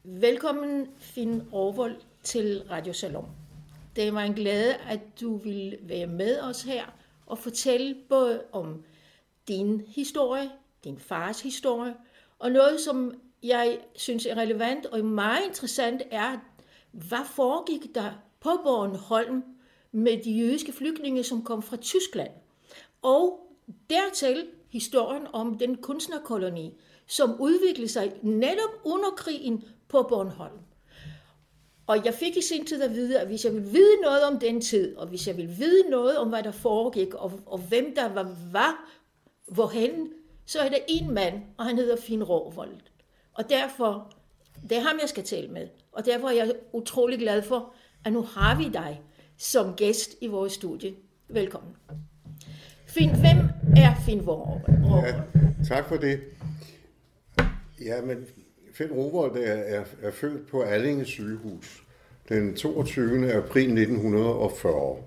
Velkommen, Finn Rowold, til Radio Salon. Det er mig en glæde, at du vil være med os her og fortælle både om din historie, din fars historie, og noget, som jeg synes er relevant og meget interessant, er, hvad foregik der på Bornholm med de jødiske flygtninge, som kom fra Tyskland. Og dertil historien om den kunstnerkoloni, som udviklede sig netop under krigen på Bornholm. Og jeg fik i sin tid at vide, at hvis jeg ville vide noget om den tid, og hvis jeg ville vide noget om, hvad der foregik, og hvem der var hvorhen, så er der en mand, og han hedder Finn Rowold. Og derfor, det er ham, jeg skal tale med. Og derfor er jeg utrolig glad for, at nu har vi dig som gæst i vores studie. Velkommen. Finn, hvem er Finn Rowold? Ja, tak for det. Ja, men Finn Rowold er født på Allinge sygehus den 22. april 1940.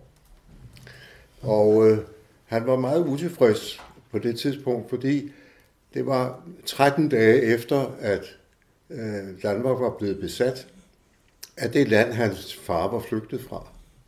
Og han var meget utilfreds på det tidspunkt, fordi det var 13 dage efter, at Danmark var blevet besat af det land, hans far var flygtet fra.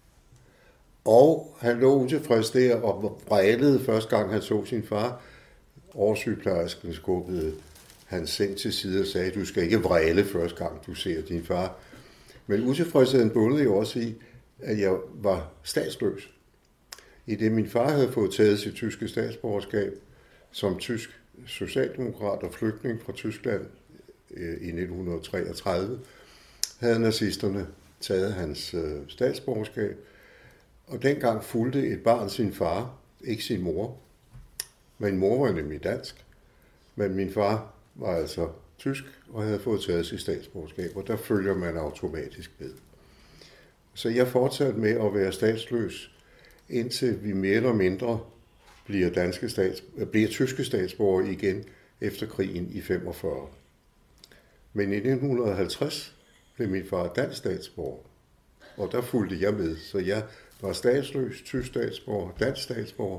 Og han lå utilfreds der og vrælede første gang, han så sin far. Oversygeplejersken skubbede hans seng til side og sagde, du skal ikke vræle første gang, du ser din far. Men utilfredsheden bundede jo også i, at jeg var statsløs. I det min far havde fået taget sit tyske statsborgerskab som tysk socialdemokrat og flygtning fra Tyskland i 1933, havde nazisterne taget hans statsborgerskab. Og dengang fulgte et barn sin far, ikke sin mor. Min mor var nemlig dansk, men min far var altså tysk og havde fået taget sit statsborgerskab, og der følger man automatisk med. Så jeg fortsatte med at være statsløs, indtil vi mere eller mindre bliver tyske statsborgere igen efter krigen i 45. Men i 1950 blev min far dansk statsborger, og der fulgte jeg med, så jeg var statsløs, tysk statsborger, dansk statsborger.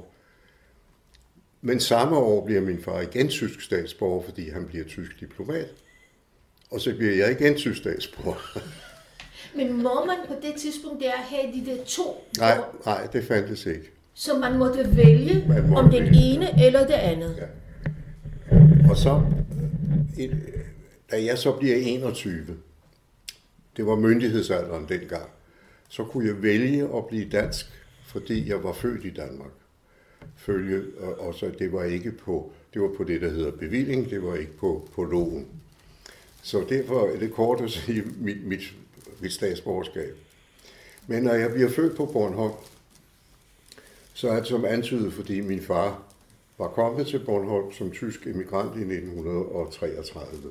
Men samme år bliver min far igen tysk statsborger, fordi han bliver tysk diplomat. Og så bliver jeg igen tysk statsborger. Men må man på det tidspunkt der have de der to? Nej, det fandtes ikke. Så man måtte vælge om den ene eller det andet? Ja. Og så, da jeg så bliver 21, det var myndighedsalderen dengang, så kunne jeg vælge at blive dansk, fordi jeg var født i Danmark. Og så det var ikke på, det var på det, der hedder bevilling, det var ikke på loven. Så derfor er det kort at sige mit statsborgerskab. Men når jeg bliver født på Bornholm, så er det som antydet, fordi min far var kommet til Bornholm som tysk emigrant i 1933.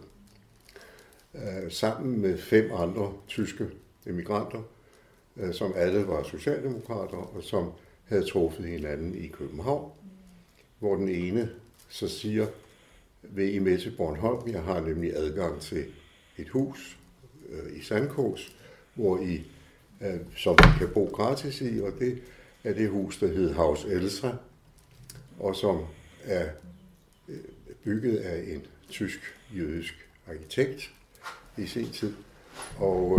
Sammen med 5 andre tyske emigranter, som alle var socialdemokrater, og som havde truffet hinanden i København, hvor den ene så siger, vil I med til Bornholm? Jeg har nemlig adgang til et hus i Sandkås, hvor I, som I kan bo gratis i, og det er det hus, der hedder Haus Elstra, og som er bygget af en tysk-jødisk arkitekt i sin tid. Og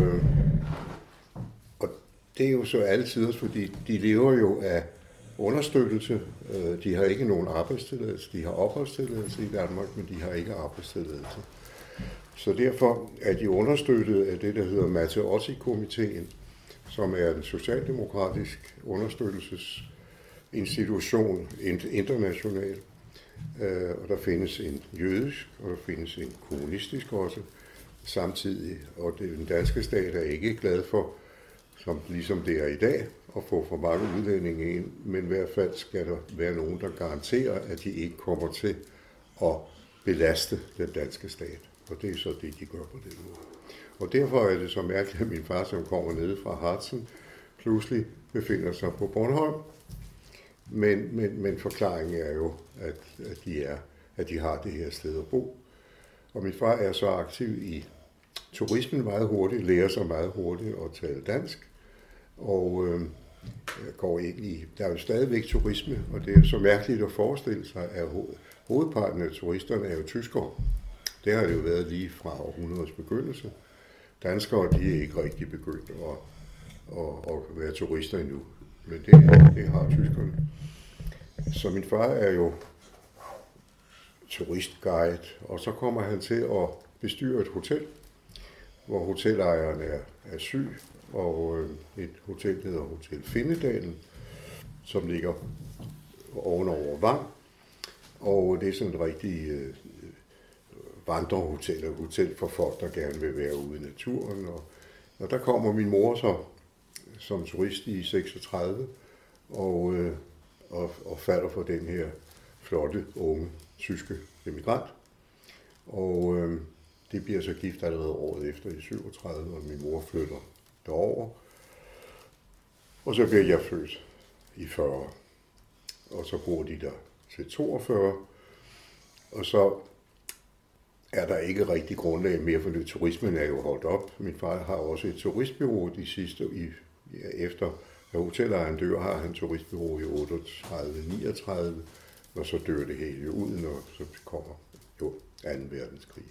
det er jo så altid, fordi de lever jo af understøttelse. De har ikke nogen arbejdstilladelse. De har opholdstilladelse i Danmark, men de har ikke arbejdstilladelse. Så derfor er de understøttet af det, der hedder Matteotti-komiteen, som er en socialdemokratisk understøttelsesinstitution international. Og der findes en jødisk, og der findes en kommunistisk også samtidig. Og den danske stat er ikke glad for, som ligesom det er i dag, at få for mange udlændinge ind, men i hvert fald skal der være nogen, der garanterer, at de ikke kommer til at belaste den danske stat. Og det er så det, de gør på den måde. Og derfor er det så mærkeligt, at min far, som kommer nede fra Harzen, pludselig befinder sig på Bornholm. Men forklaringen er jo, at de har det her sted at bo. Og min far er så aktiv i turismen meget hurtigt, lærer sig meget hurtigt at tale dansk, og går ind i, der er jo stadigvæk turisme, og det er så mærkeligt at forestille sig, at hovedparten af turisterne er jo tyskere. Det har det jo været lige fra århundredets begyndelse. danskere, de er ikke rigtig begyndt at være turister endnu. Men det har tyskerne. Så min far er jo turistguide, og så kommer han til at bestyre et hotel, hvor hotelejeren er syg, og et hotel hedder Hotel Finnedalen, som ligger ovenover Vang, og det er sådan et rigtig vandrehotel, et hotel for folk, der gerne vil være ude i naturen, og der kommer min mor så som turist i 36, og falder for den her flotte, unge, tyske emigrant. Og det bliver så gift allerede året efter i 37, og min mor flytter derover. Og så bliver jeg født i 40. Og så bor de der til 42. Og så er der ikke rigtig grundlag mere, for det. Turismen er jo holdt op. Min far har også et turistbureau de sidste efter hotelejeren dør, har han turistbureau i 38-39, og så dør det hele ud, når så kommer jo 2. verdenskrig.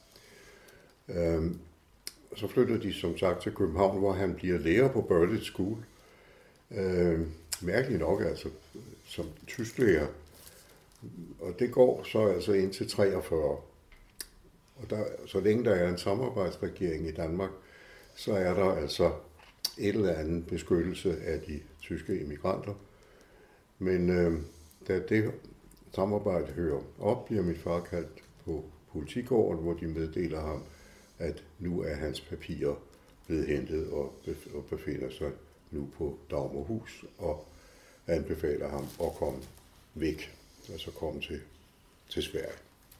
Så flytter de som sagt til København, hvor han bliver lærer på Berlitz School. Mærkeligt nok altså som tysklærer. Og det går så altså indtil 43. Og så længe der er en samarbejdsregering i Danmark, så er der altså et eller andet beskyttelse af de tyske immigranter. Men da det samarbejde hører op, bliver min far kaldt på politigården, hvor de meddeler ham, at nu er hans papirer blevet hentet og befinder sig nu på Dagmarhus, og anbefaler ham at komme væk, altså komme til Sverige.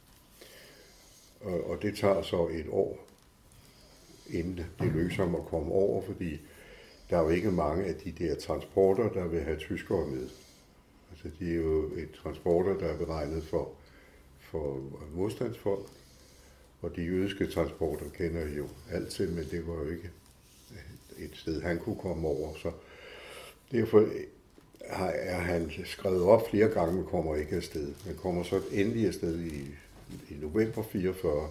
Og det tager så et år, inden det lykkes ham at komme over, fordi der er jo ikke mange af de der transporter, der vil have tyskere med. Altså, de er jo et transporter, der er beregnet for modstandsfolk, og de jødiske transporter kender I jo alt til, men det var jo ikke et sted, han kunne komme over. Så derfor er han skrevet op flere gange, men kommer ikke afsted. Han kommer så endelig afsted i november 44,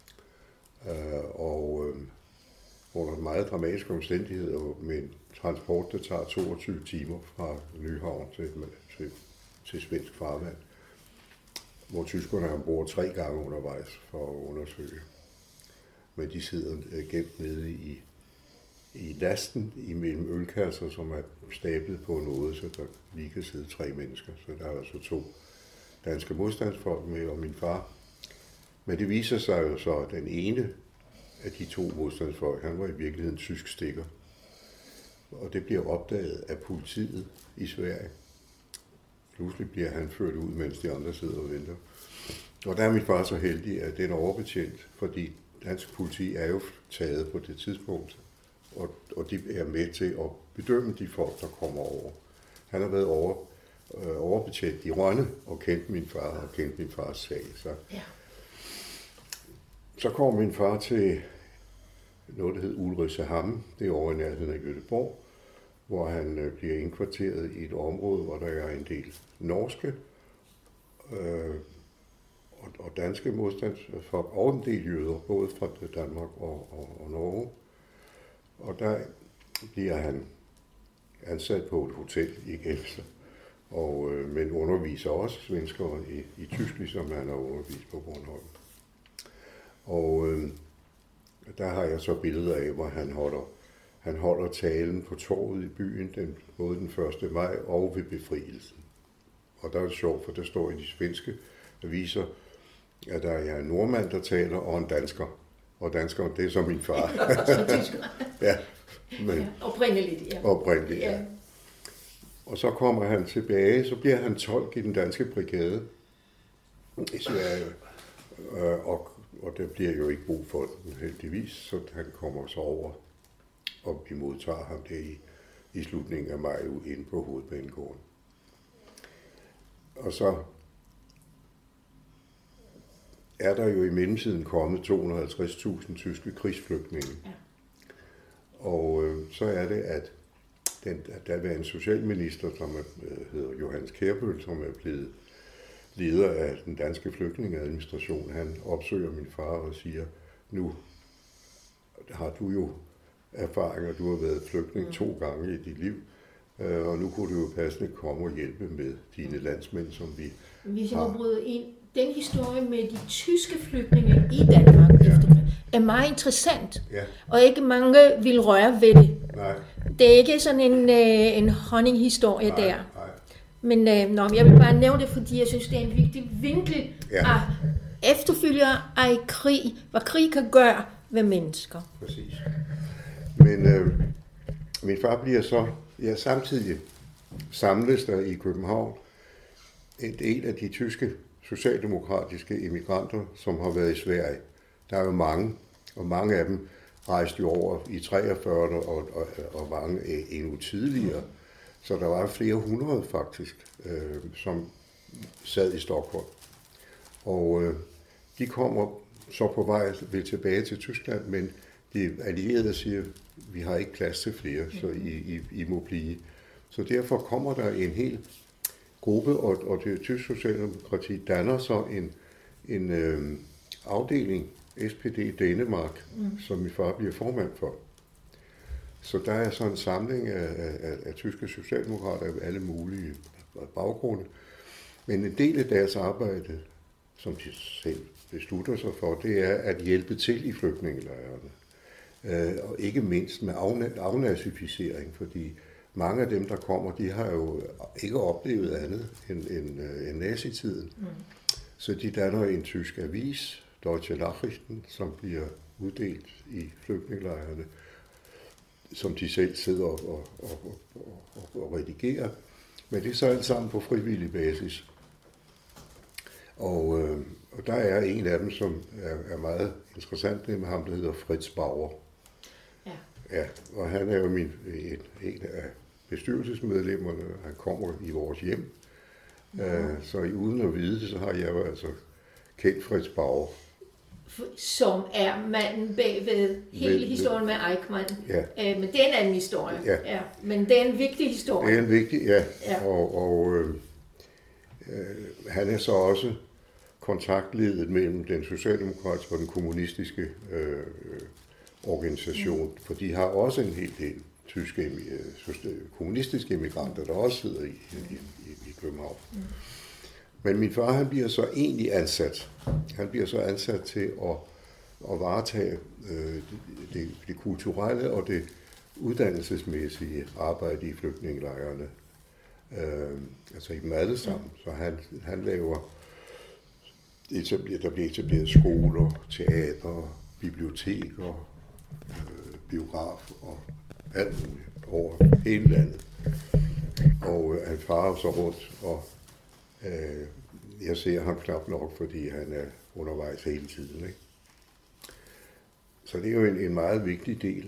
og under meget dramatiske omstændigheder med en transport, der tager 22 timer fra Nyhavn til svensk farvand, hvor tyskerne har ombord 3 gange undervejs for at undersøge. Men de sidder gemt nede i lasten imellem ølkasser, som er stablet på noget, så der lige kan sidde 3 mennesker. Så der er altså 2 danske modstandsfolk med, og min far. Men det viser sig jo så, at den ene af de 2 modstandsfolk, han var i virkeligheden tysk stikker. Og det bliver opdaget af politiet i Sverige. Pludselig bliver han ført ud, mens de andre sidder og venter. Og der er min far så heldig, at den er overbetjent, fordi dansk politi er jo taget på det tidspunkt, og de er med til at bedømme de folk, der kommer over. Han har været overbetjent i Rønne og kendt min far og kendt min fars sag. Så kommer min far til noget, der hed Ulricehamn. Det er over i nærheden af Göteborg, hvor han bliver indkvarteret i et område, hvor der er en del norske og danske modstandsfolk, og en del jøder, både fra Danmark og Norge. Og der bliver han ansat på et hotel igen, men underviser også svenskere i tysk, ligesom han har undervist på Bornholm. Og der har jeg så billeder af, hvor han holder talen på torvet i byen, både den 1. maj og ved befrielsen. Og der er det sjovt, for der står i de svenske aviser, at der er en nordmand, der taler, og en dansker. Og danskeren, det er så min far. Ja, men oprindeligt, ja. Og så kommer han tilbage, så bliver han tolk i den danske brigade i Sverige. Og der bliver jo ikke brug for den, heldigvis, så han kommer så over, og vi modtager ham der i slutningen af maj inde på Hovedbanegården. Og så er der jo i mellemtiden kommet 250.000 tyske krigsflygtninge. Ja. Og så er det, at der er en socialminister, som hedder Johannes Kjærbøl, som er blevet leder af den danske flygtningeadministration. Han opsøger min far og siger, nu har du jo erfaringer. Du har været flygtning 2 gange i dit liv, og nu kunne du jo passende komme og hjælpe med dine landsmænd, som vi Hvis jeg har. må bryde ind, den historie med de tyske flygtninge i Danmark er meget interessant, og ikke mange vil røre ved det. Nej. Det er ikke sådan en honninghistorie der. Nej. Men jeg vil bare nævne det, fordi jeg synes, det er en vigtig vinkel at efterfølger af krig, hvad krig kan gøre ved mennesker. Præcis. Men min far bliver så, samtidig samles der i København en del af de tyske socialdemokratiske immigranter, som har været i Sverige. Der er jo mange, og mange af dem rejste jo over i 43 og mange endnu tidligere. Så der var flere hundrede faktisk, som sad i Stockholm. Og de kommer så på vej tilbage til Tyskland, men de allierede siger, vi har ikke plads til flere, så I må blive. Så derfor kommer der en hel gruppe, og det tyske socialdemokrati danner så en afdeling, SPD Danmark, som min far bliver formand for. Så der er så en samling af tyske socialdemokrater af alle mulige baggrunde. Men en del af deres arbejde, som de selv beslutter sig for, det er at hjælpe til i flygtningelejrene. Og ikke mindst med afnazificering, fordi mange af dem, der kommer, de har jo ikke oplevet andet end nazitiden. Så de danner en tysk avis, Deutsche Nachrichten, som bliver uddelt i flygtningelejrene, som de selv sidder og redigerer. Men det er så alt sammen på frivillig basis. Og der er en af dem, som er meget interessant, det med ham, der hedder Fritz Bauer. Ja, og han er jo en af bestyrelsesmedlemmerne, han kommer i vores hjem. Så uden at vide det, så har jeg jo altså kendt Fritz Bauer. Som er manden bagved hele historien med Eichmann. Men det er en anden historie. Men det er en vigtig historie. Det er en vigtig, Og han er så også kontaktledet mellem den socialdemokratiske og den kommunistiske organisation, for de har også en hel del tyske kommunistiske immigranter, der også sidder i København. Men min far, han bliver så egentlig ansat. Han bliver så ansat til at varetage det kulturelle og det uddannelsesmæssige arbejde i flygtningelejrene. Altså i dem alle sammen. Så han laver, der bliver etableret skoler, teater, biblioteker, biograf og alt muligt over hele landet. Og han farer så rundt, og jeg ser ham knap nok, fordi han er undervejs hele tiden. Ikke? Så det er jo en meget vigtig del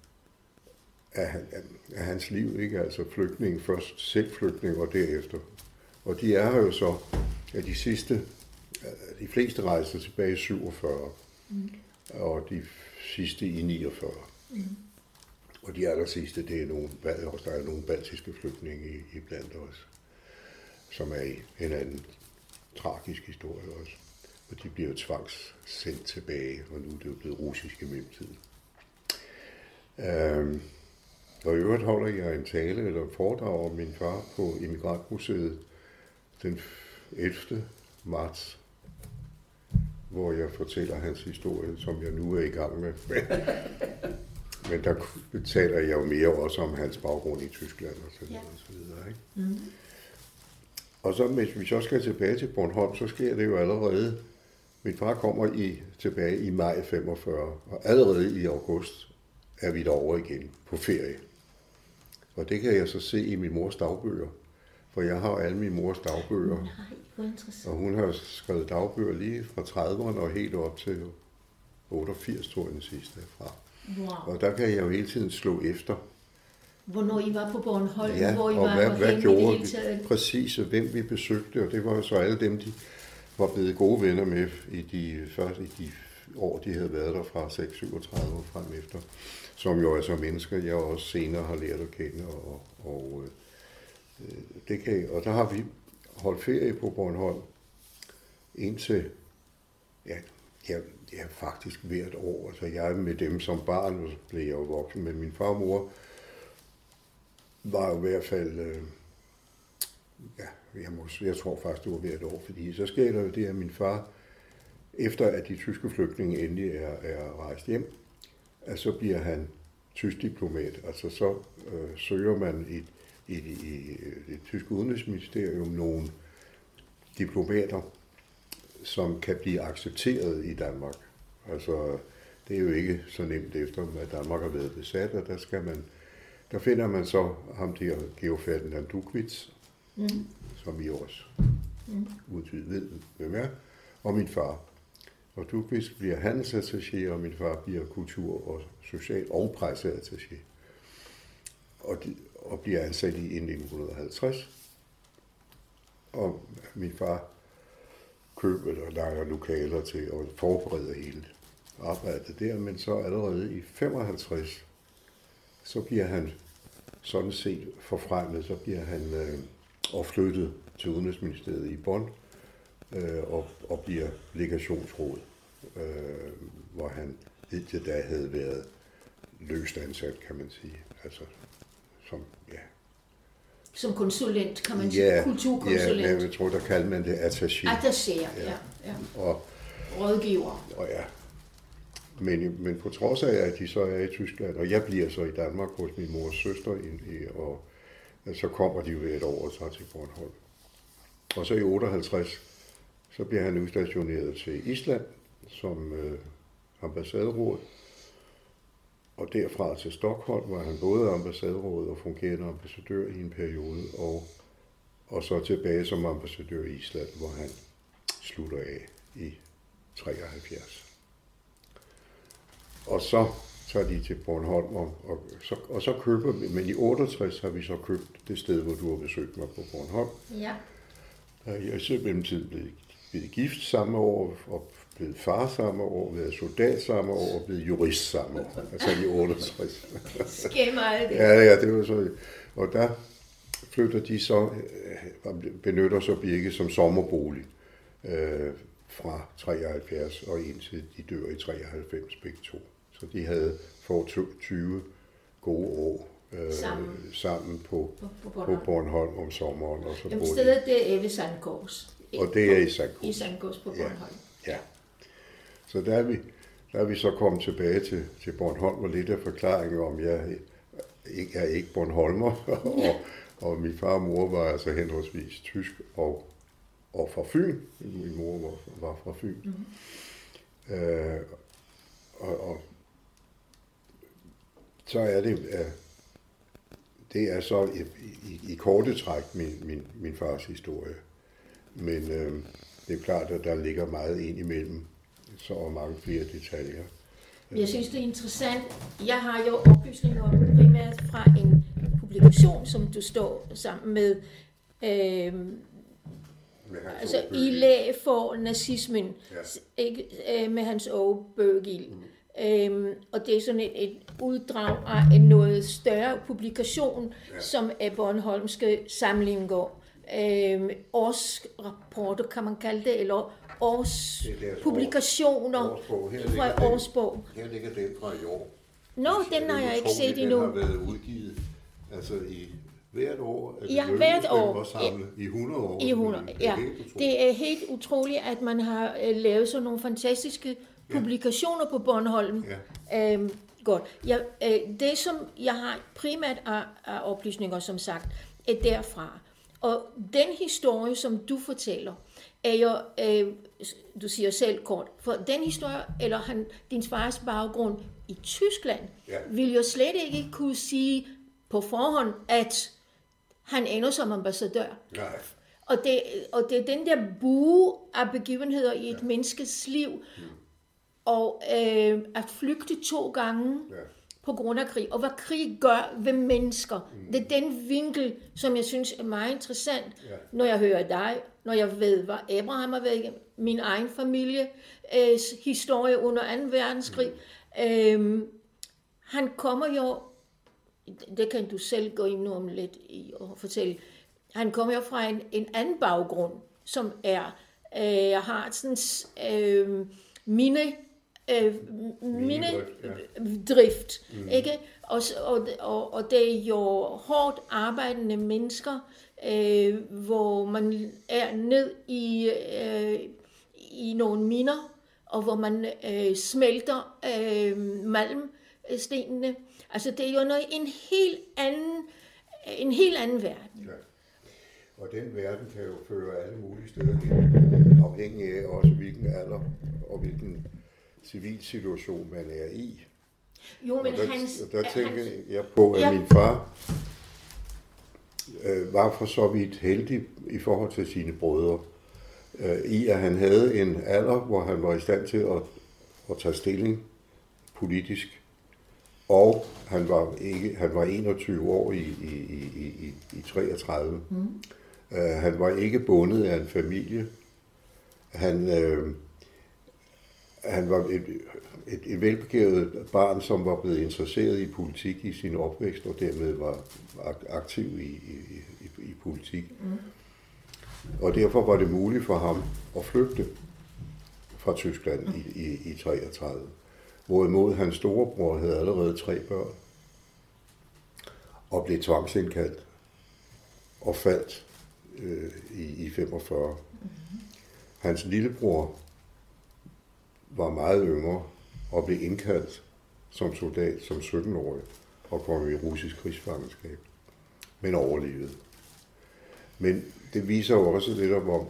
af hans liv, ikke? Altså flygtning først, selv flygtning og derefter. Og de er her jo så, at de fleste rejser tilbage i 47, og de sidste i 49. Og de aller sidste, det er der er nogle baltiske flygtninge i blandt os, som er i en anden tragisk historie også. Og de bliver jo tvangssendt tilbage, og nu er det jo blevet russisk i mellemtiden. Og i øvrigt holder jeg en tale eller en foredrag om min far på Immigrantmuseet den 11. marts, hvor jeg fortæller hans historie, som jeg nu er i gang med. Men der taler jeg jo mere også om hans baggrund i Tyskland og så videre. Ikke? Og så hvis vi så skal tilbage til Bornholm, så sker det jo allerede. Min far kommer tilbage i maj 45, og allerede i august er vi derovre igen på ferie. Og det kan jeg så se i min mors dagbøger, for jeg har alle min mors dagbøger. Og hun har skrevet dagbøger lige fra 30'erne og helt op til 88, tror jeg den sidste fra. Wow. Og der kan jeg jo hele tiden slå efter. Hvornår I var på Bornholm, hvor I og var hvad gjorde vi? Præcis, og hvem vi besøgte, og det var jo så alle dem, de var blevet gode venner med i de år, de havde været der fra 637 og frem efter. Som jo er så mennesker, jeg også senere har lært at kende. Og der har vi holdt ferie på Bornholm indtil, Ja, faktisk hvert år. Altså, jeg er med dem som barn, og så blev jeg jo voksen. Men min far og mor var jo i hvert fald... jeg tror faktisk, det var hvert år. Fordi så sker der jo det, at min far, efter at de tyske flygtninge endelig er rejst hjem, at så bliver han tysk diplomat. Altså så søger man i det tyske udenrigsministerium nogle diplomater, som kan blive accepteret i Danmark. Altså, det er jo ikke så nemt efter, at Danmark har været besat, og der finder man så ham der, Georg Ferdinand Duckwitz, som I også udtydeligt ved, hvem er, og min far. Og Duckwitz bliver handelsattaché, og min far bliver kultur- og social- og presseattaché. Og bliver ansat i 1950. Og min far køber eller lejer lokaler til at forberede hele arbejdet der, men så allerede i 55, så bliver han sådan set forfremmet, så bliver han flyttet til Udenrigsministeriet i Bonn og bliver legationsråd, hvor han indtil da havde været løst ansat, kan man sige. Altså, som konsulent, kan man sige, kulturkonsulent. Ja, jeg tror, der kalder man det attaché. Attaché, ja. Og rådgiver. Og ja. Men på trods af, at de så er i Tyskland, og jeg bliver så i Danmark hos min mors søster, og så kommer de jo et år og tager til Bornholm. Og så i 58, så bliver han udstationeret til Island som ambassaderåd. Og derfra til Stockholm, hvor han både ambassaderåd og fungerende ambassadør i en periode, og så tilbage som ambassadør i Island, hvor han slutter af i 73. Og så tager de til Bornholm, og så køber vi, men i 68 har vi så købt det sted, hvor du har besøgt mig på Bornholm. Ja. Jeg er simpelthen blevet gift samme år, og blevet far samme år, været soldat samme år, og blevet jurist samme år, altså i 68. Skæmmer alt det. Ja, det var så. Og der flytter de så, benytter så Birke som sommerbolig fra 73 og indtil de dør i 93 begge to. Så de havde for 20 gode år sammen på Bornholm om sommeren. Og så stedet det er ved Sandkors. Og det er i Sandkors. I Sandkors på Bornholm. Ja. Så der er vi så kommet tilbage til Bornholm, og lidt af forklaringen om, jeg er ikke Bornholmer, og min far og mor var altså henholdsvis tysk og fra Fyn. Min mor var fra Fyn. Mm-hmm. Og så er det er så i korte træk min fars historie. Men det er klart, at der ligger meget ind imellem, så mange flere detaljer. Jeg synes, det er interessant. Jeg har jo oplysninger primært fra en publikation, som du står sammen med, altså i læg for nazismen, med Hans Åge Bøggild. Og det er sådan et uddrag af en noget større publikation, som er Bornholmske samlinger. Årsrapporter, kan man kalde det, eller årspublikationer fra årsbog. Her ligger den fra i år. Nå, den har jeg ikke set endnu. Den har været udgivet altså i hvert år. Ja, hvert år. I 100 år. I 100, ja. Det er helt utroligt, at man har lavet sådan nogle fantastiske publikationer på Bornholm. Ja. Godt. Det, som jeg har primært af oplysninger, som sagt, er derfra. Og den historie, som du fortæller, er jo, du siger selv kort, for den historie, eller din fars baggrund i Tyskland, vil jo slet ikke kunne sige på forhånd, at han ender som ambassadør. Nej. Og det er den der bue af begivenheder i et menneskes liv, og at flygte 2 gange på grund af krig, og hvad krig gør ved mennesker. Det er den vinkel, som jeg synes er meget interessant, når jeg hører dig, når jeg ved, hvad Abraham har været, min egen families historie under 2. verdenskrig. Han kommer jo, det kan du selv gå ind om lidt i og fortælle, han kommer jo fra en anden baggrund, som er, jeg har sådan mine minedrift, ikke? Og det er jo hårdt arbejdende mennesker, hvor man er ned i nogle miner, og hvor man smelter malmstenene. Altså det er jo en helt anden verden. Ja. Og den verden kan jo føre alle mulige steder hen, afhængig af også hvilken alder og hvilken civil situation man er i. Jo, men der tænker jeg på, at min far var for så vidt heldig i forhold til sine brødre, i at han havde en alder, hvor han var i stand til at tage stilling politisk, og han var 21 år i 33. Han var ikke bundet af en familie. Han var et velbegavet barn, som var blevet interesseret i politik i sin opvækst, og dermed var aktiv i politik. Og derfor var det muligt for ham at flygte fra Tyskland i 33. Hvorimod hans storebror havde allerede 3 børn, og blev tvangsindkaldt og faldt i 45. Hans lillebror var meget yngre og blev indkaldt som soldat som 17-årig og kom i russisk krigsfangenskab, men overlevede. Men det viser jo også lidt om,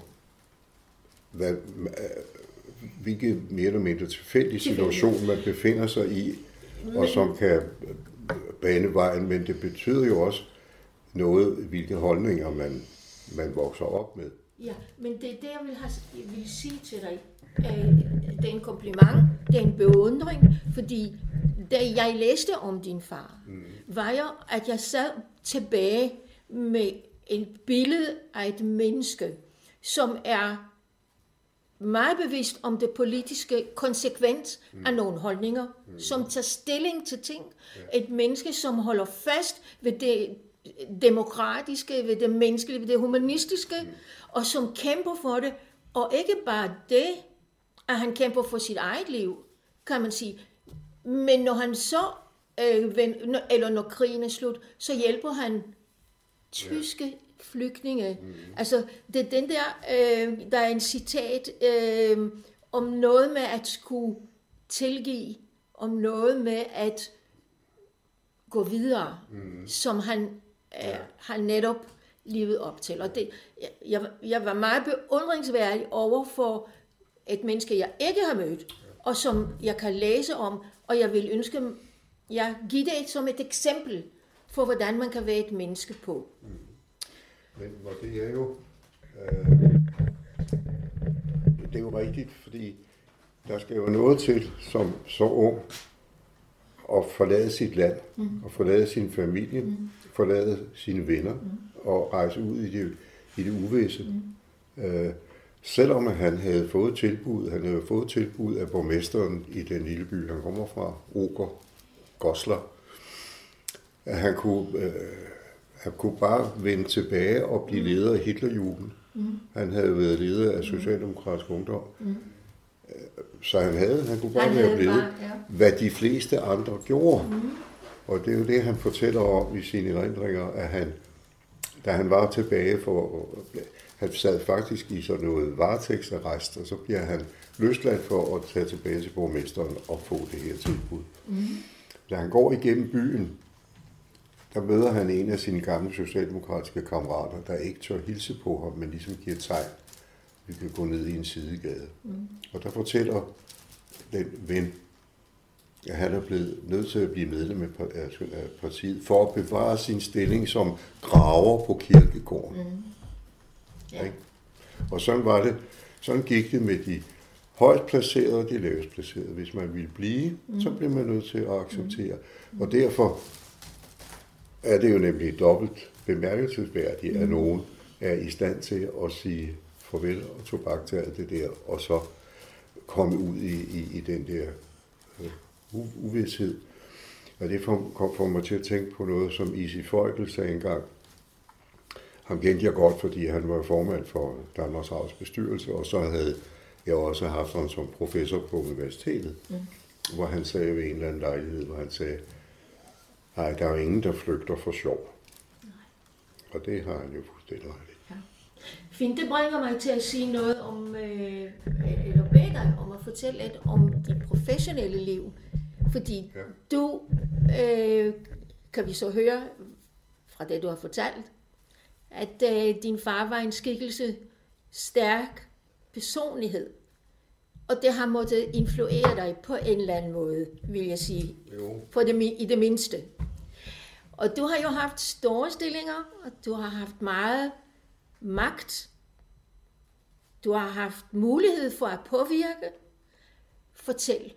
hvilken mere eller mindre tilfældig situation man befinder sig i, og som kan bane vejen, men det betyder jo også noget, hvilke holdninger man vokser op med. Ja, men det er det, jeg vil sige til dig. Det er en kompliment, det er en beundring, fordi da jeg læste om din far, var jeg, at jeg sad tilbage med et billede af et menneske, som er meget bevidst om det politiske konsekvens af nogle holdninger, som tager stilling til ting. Et menneske, som holder fast ved det demokratiske, ved det menneskelige, ved det humanistiske, og som kæmper for det, og ikke bare det, at han kæmper for sit eget liv, kan man sige, men når han så, eller når krigen er slut, så hjælper han tyske flygtninge. Altså, det er den der, der er en citat om noget med at skulle tilgive, om noget med at gå videre, som han har netop livet op til. Og det, jeg var meget beundringsværdig over for et menneske, jeg ikke har mødt, og som jeg kan læse om, og jeg vil ønske, jeg giver det som et eksempel for, hvordan man kan være et menneske på. Men det er jo det er jo rigtigt, fordi der skal jo noget til som så ung at forlade sit land, og forlade sin familie, forlade sine venner, og rejse ud i det uvisse. Selvom han havde fået tilbud af borgmesteren i den lille by, han kommer fra, Goslar, at han kunne bare vende tilbage og blive leder af Hitlerjugend. Han havde været leder af Socialdemokratisk Ungdom. Så han kunne bare være blevet, hvad de fleste andre gjorde. Og det er jo det, han fortæller om i sine erindringer, at da han var tilbage han sad faktisk i sådan noget varetægtsarrest, og så bliver han løsladt for at tage tilbage til borgmesteren og få det her tilbud. Da han går igennem byen, der møder han en af sine gamle socialdemokratiske kammerater, der ikke tør hilse på ham, men ligesom giver tegn. Vi kan gå ned i en sidegade. Og der fortæller den ven, at han er blevet nødt til at blive medlem af partiet, for at bevare sin stilling som graver på kirkegården. Ja. Og sådan var det. Sådan gik det med de højt placerede og de lavest placerede. Hvis man ville blive, så blev man nødt til at acceptere. Og derfor er det jo nemlig dobbelt bemærkelsesværdigt, at nogen er i stand til at sige farvel og tobak til alt det der, og så komme ud i den der uvidshed. Og det får mig til at tænke på noget, som Isi Feugl sagde engang. Ham kendte jeg godt, fordi han var formand for Danmarks Radios bestyrelse, og så havde jeg også har haft ham som professor på universitetet, hvor han sagde ved en eller anden lejlighed, hvor han sagde, nej, der er jo ingen, der flygter for sjov. Nej. Og det har han jo fuldstændig ret i. Ja. Fint, det bringer mig til at sige noget om, eller bede dig om at fortælle lidt om dit professionelle liv. Fordi du, kan vi så høre fra det, du har fortalt, at din far var en skikkelse, stærk personlighed. Og det har måttet influere dig på en eller anden måde, vil jeg sige. Jo. I det mindste. Og du har jo haft store stillinger, og du har haft meget magt. Du har haft mulighed for at påvirke. Fortæl,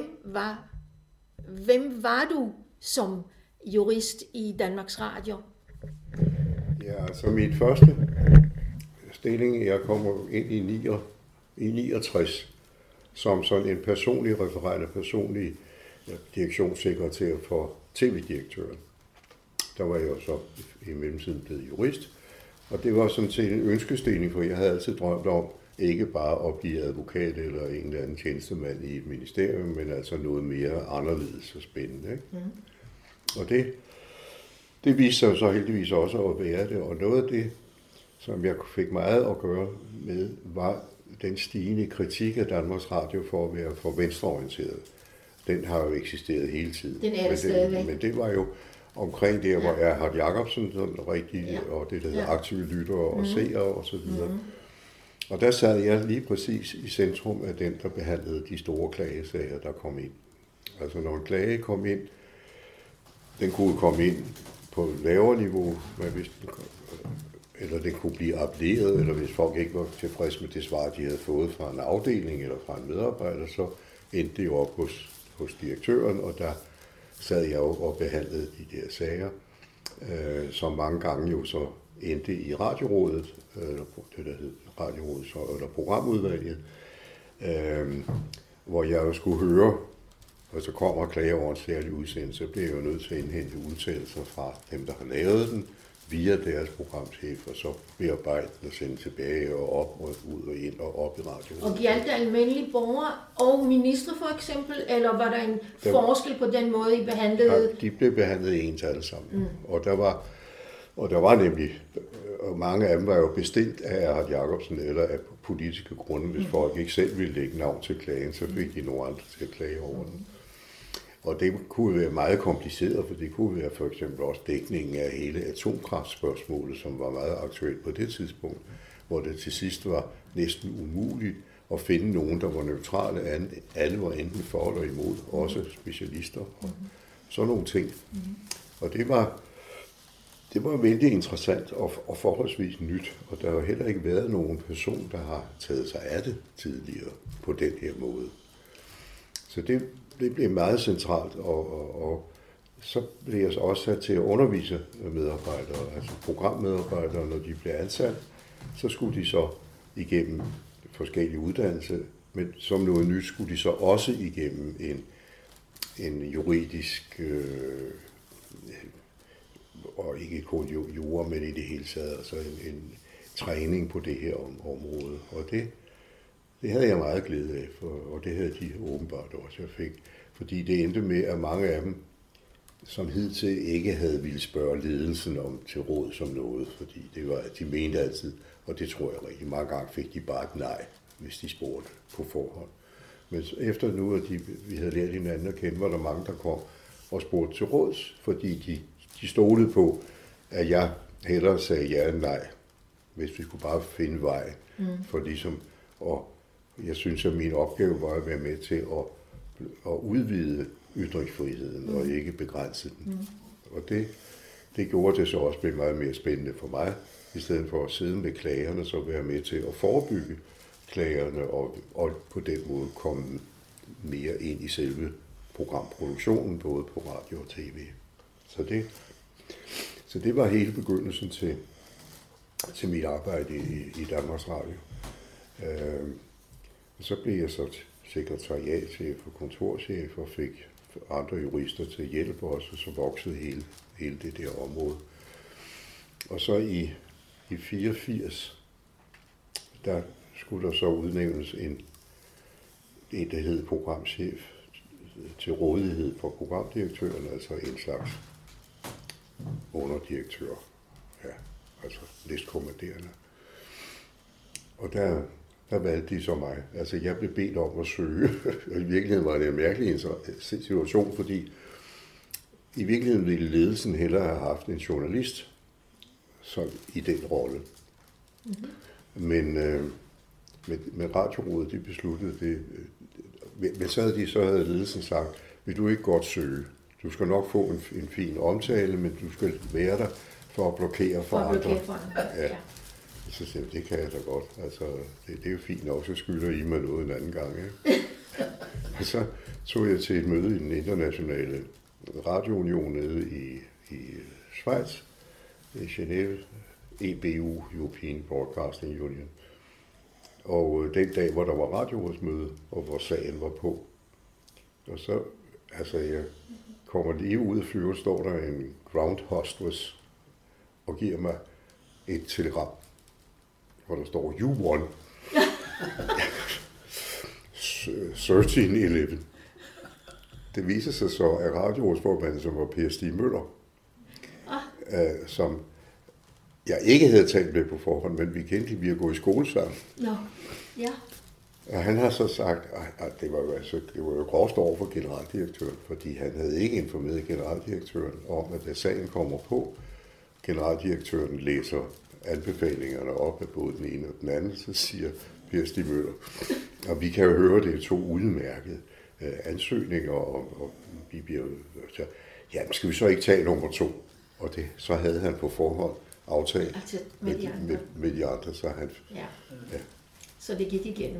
hvem var du som jurist i Danmarks Radio? Ja, altså mit første stilling, jeg kommer ind i 69, som sådan en personlig referent, personlig direktionssekretær for tv-direktøren. Der var jeg jo så i mellemtiden blevet jurist, og det var sådan set en ønskestilling, for jeg havde altid drømt om ikke bare at blive advokat eller en eller anden tjenestemand i et ministerium, men altså noget mere anderledes og spændende. Ikke? Og det viste sig så heldigvis også at være det, og noget af det, som jeg fik meget at gøre med, var den stigende kritik af Danmarks Radio for at være for venstreorienteret. Den har jo eksisteret hele tiden. Den er det stadigvæk. Men det var jo omkring det, hvor Erhard Jacobsen sådan rigtig, og det der hedder aktive lyttere og seere og så videre. Og der sad jeg lige præcis i centrum af den, der behandlede de store klagesager, der kom ind. Altså når en klage kom ind, den kunne komme ind på lavere niveau, eller det kunne blive appelleret, eller hvis folk ikke var tilfredse med det svar, de havde fået fra en afdeling eller fra en medarbejder, så endte det jo op hos direktøren, og der sad jeg jo og behandlede de der sager, som mange gange jo så endte i radiorådet, eller det der hed radiorådet, eller programudvalget, hvor jeg jo skulle høre, og så kommer og klager over en særlig udsendelse, så bliver jeg jo nødt til at indhente udtalelser fra dem, der har lavet den, via deres programchef, og så bearbejde og sende tilbage og op og ud og ind og op i radioen. Og gjaldt det almindelige borgere og ministre for eksempel, eller var der en forskel på den måde, I behandlede? Ja, de blev behandlet ens alle sammen. Og der var nemlig, og mange af dem var jo bestilt af Erhard Jacobsen eller af politiske grunde, hvis folk ikke selv ville lægge navn til klagen, så fik de nogle andre til at klage over den. Og det kunne være meget kompliceret, for det kunne være for eksempel også dækningen af hele atomkraftspørgsmålet, som var meget aktuelt på det tidspunkt, hvor det til sidst var næsten umuligt at finde nogen, der var neutrale. Alle var enten for eller imod, også specialister og sådan nogle ting. Og det var vældig interessant og forholdsvis nyt, og der har heller ikke været nogen person, der har taget sig af det tidligere på den her måde. Så det blev meget centralt, og så blev jeg også sat til at undervise medarbejdere, altså programmedarbejdere, når de blev ansat, så skulle de så igennem forskellige uddannelser, men som noget nyt skulle de så også igennem en juridisk, og ikke kun jura, men i det hele taget, altså en træning på det her område, og det havde jeg meget glæde af, og det havde de åbenbart også, jeg fik. Fordi det endte med, at mange af dem, som hidtil ikke havde ville spørge ledelsen om til råd som noget, fordi det var, de mente altid, og det tror jeg rigtig mange gange fik de bare et nej, hvis de spurgte på forhånd. Men efter nu, at vi havde lært hinanden at kende, var der mange, der kom og spurgte til råds, fordi de stolede på, at jeg hellere sagde ja end nej, hvis vi skulle bare finde vej for ligesom jeg synes, at min opgave var at være med til at udvide ytringsfriheden og ikke begrænse den. Og det gjorde det så også blev meget mere spændende for mig, i stedet for at sidde med klagerne, så være med til at forebygge klagerne og på den måde komme mere ind i selve programproduktionen, både på radio og tv. Så det var hele begyndelsen til mit arbejde i Danmarks Radio. Så blev jeg så sekretariatchef og kontorchef og fik andre jurister til at hjælpe os, og så voksede hele det der område. Og så i 84, der skulle der så udnævnes en, der hed programchef til rådighed for programdirektøren, altså en slags underdirektør, ja, altså næstkommanderende. Og der valgte de så mig. Altså jeg blev bedt om at søge, og i virkeligheden var det en mærkelig situation, fordi i virkeligheden ville ledelsen hellere have haft en journalist som i den rolle. Mm-hmm. Men Radiorådet, de besluttede det. Men så havde ledelsen sagt, vil du ikke godt søge? Du skal nok få en fin omtale, men du skal være der for at blokere for andre. Ja. Så sagde jeg, det kan jeg da godt. Altså, det er jo fint nok, så skylder I mig noget en anden gang. Ikke? Og så tog jeg til et møde i den internationale radiounion nede i Schweiz, i Genève, EBU, European Broadcasting Union. Og den dag, hvor der var radiorådsmøde, og hvor sagen var på. Og så, altså jeg kommer lige ud af flyveren, står der en ground hostess og giver mig et telegram, hvor der står, you won. 1311. Det viser sig så, at radiorådsformanden, som var Per Stig Møller, som jeg ikke havde talt med på forhånd, men vi kendte, vi har gået i skole sammen. Nå, ja. Og han har så sagt, at det var jo grovst over for generaldirektøren, fordi han havde ikke informeret generaldirektøren om, at da sagen kommer på, generaldirektøren læser anbefalingerne op af både den ene og den anden, så siger Per Stig Møller. Og vi kan jo høre, det er 2 udmærkede ansøgninger, og vi bliver så, ja, skal vi så ikke tage nummer 2? Og det, så havde han på forhånd aftalt altså, med de andre, så han... Ja. Så det gik igennem.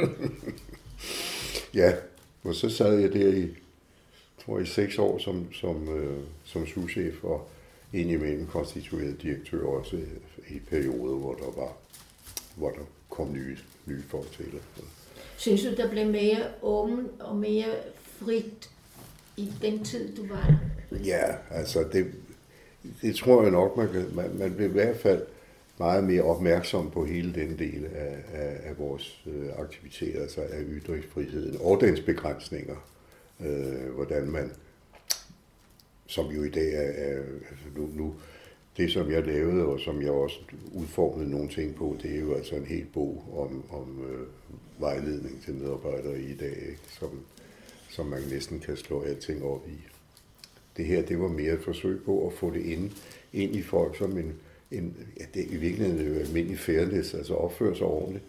Ja, og så sad jeg der i 6 år som souschef, og indimellem konstitueret direktør også i perioder, hvor der kom nye folk til. Synes du, der blev mere åben og mere frit i den tid, du var der? Ja, altså det tror jeg nok, man blev i hvert fald meget mere opmærksom på hele den del af vores aktiviteter, altså af ytringsfriheden og dens begrænsninger. Hvordan man, som jo i dag er nu det, som jeg lavede, og som jeg også udformede nogle ting på, det er jo altså en hel bog om vejledning til medarbejdere i dag, ikke? Som man næsten kan slå alting op i. Det her, det var mere et forsøg på at få det ind i folk som det i virkeligheden er jo almindelig fairness, altså opføre sig ordentligt,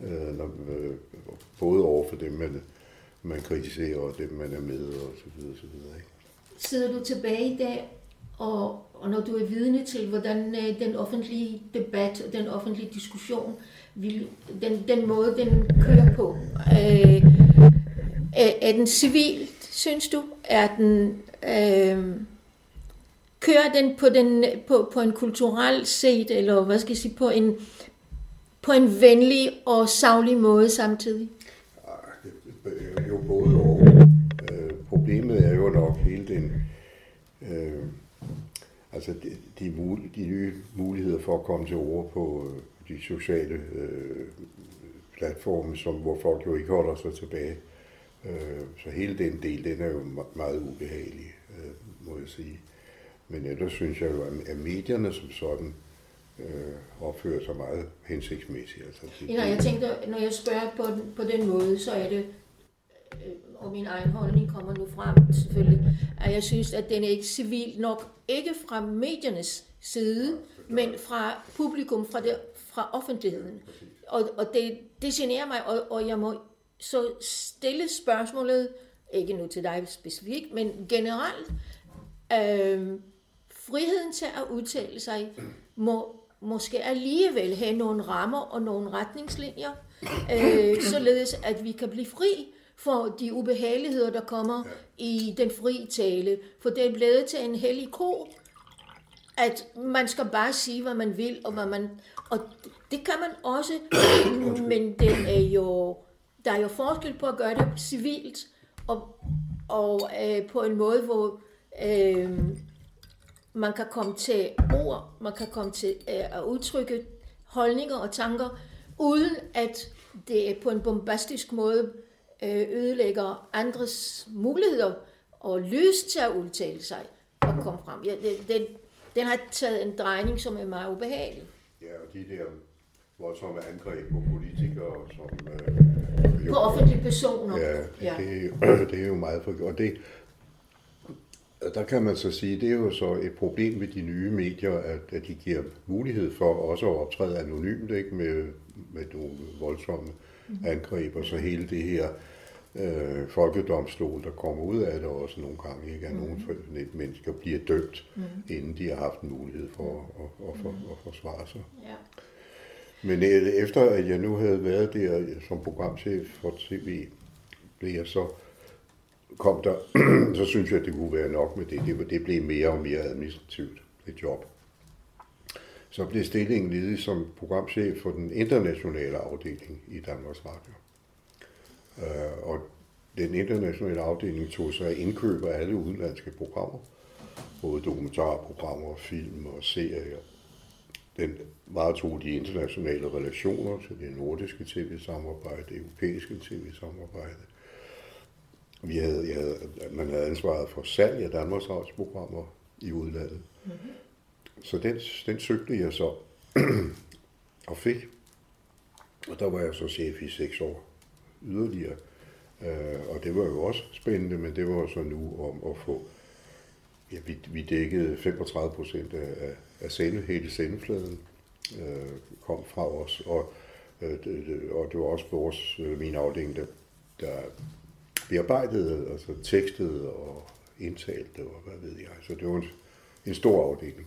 både over for dem, man kritiserer, og dem, man er med, og så videre, så videre. Ikke? Sidder du tilbage i dag, og når du er vidne til, hvordan den offentlige debat og den offentlige diskussion, den måde, den kører på, er den civilt, synes du? Er den... kører den på en kulturel set, eller hvad skal jeg sige, på en venlig og saglig måde samtidig? Jo, både og. Problemet er jo nok hele den, altså de nye muligheder for at komme til ord på de sociale platforme, hvor folk jo ikke holder sig tilbage. Så hele den del, den er jo meget ubehagelig, må jeg sige. Men ellers synes jeg jo, at medierne som sådan opfører sig meget hensigtsmæssigt. Altså, jeg tænkte, når jeg spørger på den måde, så er det, og min egen holdning kommer nu frem selvfølgelig, at jeg synes, at den er ikke civil nok, ikke fra mediernes side, men fra publikum, fra offentligheden. Og det generer mig, og jeg må så stille spørgsmålet, ikke nu til dig specifikt, men generelt, friheden til at udtale sig må måske alligevel have nogle rammer og nogle retningslinjer, således at vi kan blive fri for de ubehageligheder, der kommer i den frie tale. For det er blevet til en hellig ko, at man skal bare sige, hvad man vil, og det kan man også, men der er jo forskel på at gøre det civilt, og på en måde, hvor man kan komme til ord, man kan komme til at udtrykke holdninger og tanker, uden at det er på en bombastisk måde ødelægger andres muligheder og lyst til at udtale sig og komme frem. Ja, den har taget en drejning, som er meget ubehagelig. Ja, og de der voldsomme angreb på politikere, som... på offentlige personer. Ja, det er jo meget for... Og det, der kan man så sige, det er jo så et problem ved de nye medier, at de giver mulighed for også at optræde anonymt, ikke, med nogle voldsomme angreb, og så hele det her folkedomstol, der kommer ud af det også nogle gange, ikke, at nogle mennesker bliver dømt, inden de har haft en mulighed for at forsvare sig. Ja. Men efter at jeg nu havde været der som programchef for TV, blev jeg så kom der, så synes jeg, at det kunne være nok med det. Det blev mere og mere administrativt et job. Så blev stillingen ledig som programchef for den internationale afdeling i Danmarks Radio. Og den internationale afdeling tog sig af indkøb af alle udenlandske programmer, både dokumentarprogrammer, film og serier. Den varetog de internationale relationer til det nordiske tv-samarbejde, det europæiske tv-samarbejde. Man havde ansvaret for salg af Danmarks Radios programmer i udlandet. Mm-hmm. Så den søgte jeg så og fik. Og der var jeg så chef i 6 år yderligere. Og det var jo også spændende, men det var så nu om at få... Ja, vi dækkede 35% af hele sendefladen kom fra os, og det var også min afdeling, der bearbejdede, altså tekstede og indtalte og hvad ved jeg. Så det var en stor afdeling.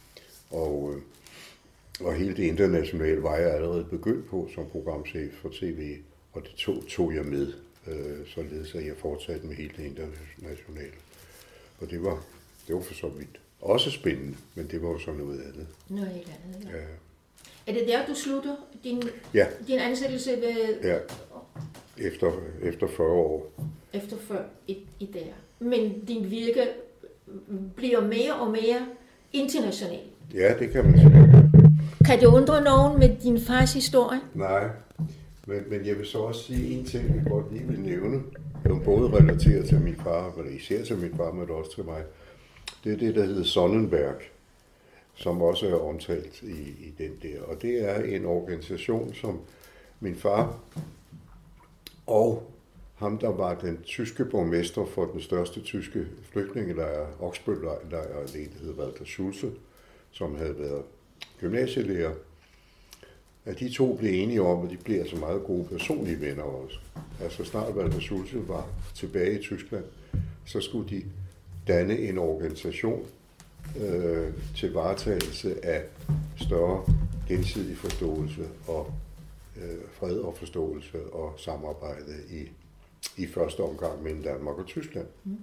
Og hele det internationale var jeg allerede begyndt på som programchef for TV, og det tog jeg med, således at jeg fortsatte med hele det internationale. Og det var for så vidt også spændende, men det var jo så noget andet. Noget helt andet, ja. Er det der, du slutter din ansættelse ved... Ja, efter 40 år. Efter 40 i der. Men din virke bliver mere og mere international. Ja, det kan man sige. Kan det undre nogen med din fars historie? Nej, men jeg vil så også sige en ting, jeg godt lige vil nævne, som både relaterer til min far, eller især til min far, men også til mig. Det er det, der hedder Sonnenberg, som også er omtalt i den der. Og det er en organisation, som min far og ham, der var den tyske borgmester for den største tyske flygtningelejr, Oksbøl-lejr, det hed Walter Schulze, som havde været gymnasielærer, at de to blev enige om, at de blev altså meget gode personlige venner også. Altså snart Walter Schulze var tilbage i Tyskland, så skulle de danne en organisation til varetagelse af større gensidig forståelse og fred og forståelse og samarbejde i første omgang mellem Danmark og Tyskland. Mm.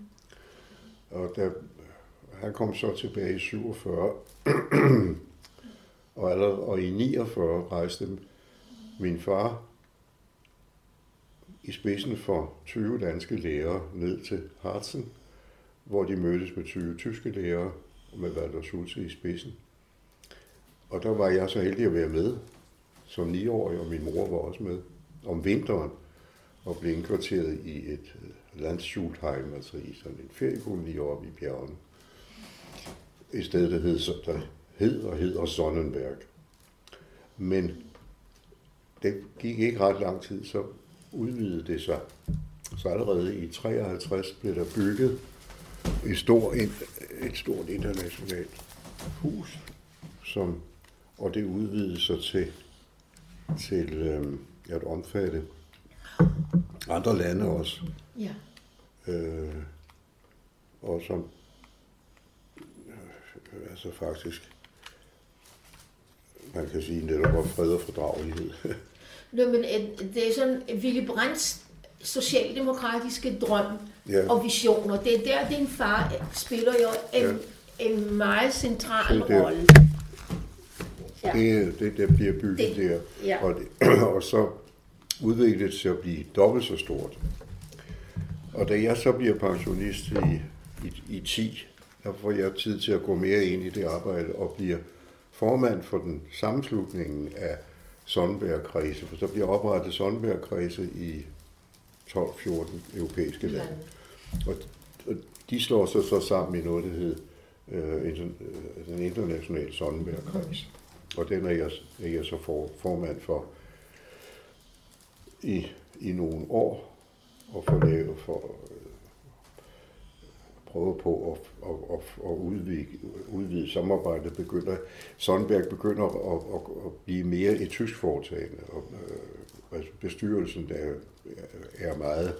Han kom så tilbage i 47, og i 49 rejste min far i spidsen for 20 danske lærere ned til Harzen, hvor de mødtes med 20 tyske lærere med Walter Schulze i spidsen. Og der var jeg så heldig at være med som 9-årig, og min mor var også med om vinteren, og blev indkvarteret i et Landschulheim, altså i sådan en feriekoloni oppe i bjergene. Et sted, der hedder Sonnenberg. Men det gik ikke ret lang tid, så udvidede det sig. Så allerede i 53 blev der bygget et stort internationalt hus, og det udvidede sig til at omfatte andre lande også. Ja. Og som altså faktisk, man kan sige, netop var fred og fordragelighed. Nå, men det er sådan Willy Brandts socialdemokratiske drøm og visioner. Det er der, din far spiller jo en meget central rolle. Det bliver bygget der. Ja. Og så udviklede det til at blive dobbelt så stort. Og da jeg så bliver pensionist i 10, der får jeg tid til at gå mere ind i det arbejde og bliver formand for den sammenslutningen af Sonnenberg-kredse, for der bliver oprettet Sonnenberg-kredse 12-14 europæiske lande. Og de slår sig så sammen i noget, der hedder den internationale Sonnenberg-kreds. Og den er jeg så formand for i nogle år, og prøve på at udvide samarbejdet. Sonnenberg begynder at blive mere et tysk foretagende, og bestyrelsen der er meget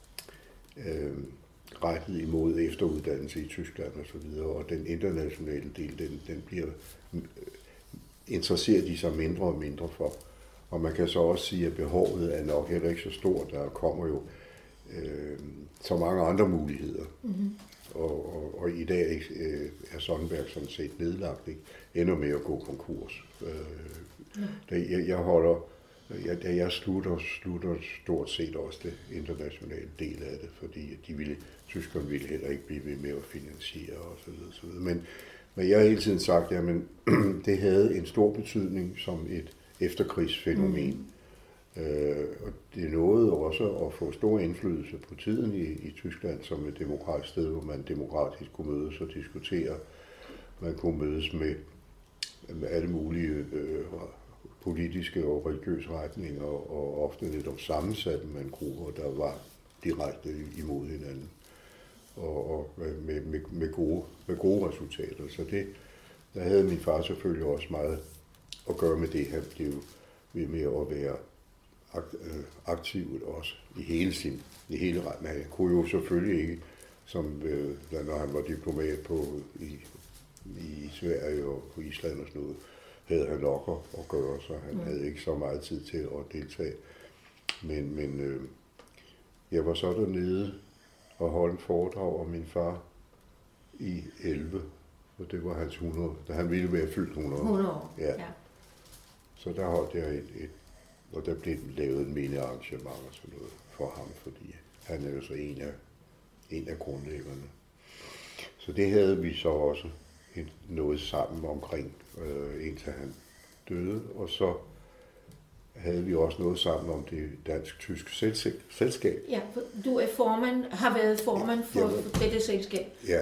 rettet imod efteruddannelse i Tyskland og så videre, og den internationale del, den bliver interesseret de sig mindre og mindre for. Og man kan så også sige, at behovet er nok heller ikke så stort. Der kommer jo så mange andre muligheder. Mm-hmm. Og i dag er Sonnenberg sådan set nedlagt, ikke? Ender med at gå konkurs. Jeg slutter stort set også det internationale del af det, fordi tyskerne ville heller ikke blive ved med at finansiere osv. Men jeg har hele tiden sagt, at det havde en stor betydning som et efterkrigsfænomen. Og det nåede også at få stor indflydelse på tiden i Tyskland som et demokratisk sted, hvor man demokratisk kunne mødes og diskutere. Man kunne mødes med alle mulige politiske og religiøse retninger, og ofte netop sammensatte man grupper, der var direkte imod hinanden, og med gode resultater. Så der havde min far selvfølgelig også meget at gøre med det. Han blev ved med at være aktivt også i hele retten. Han kunne jo selvfølgelig ikke, som når han var diplomat i Sverige og på Island og sådan noget, havde han nok at gøre, så han havde ikke så meget tid til at deltage. Men jeg var så dernede og holdt en foredrag om min far i 11, og det var hans 100, da han ville være fyldt 100 år. Ja. Så der holdt jeg og der blev lavet en mindearrangement og sådan noget for ham, fordi han er jo så en af grundlæggerne. Så det havde vi så også noget sammen omkring, indtil han døde, og så havde vi også noget sammen om det dansk-tyske selskab. Ja, du har været formand for dette selskab. Ja.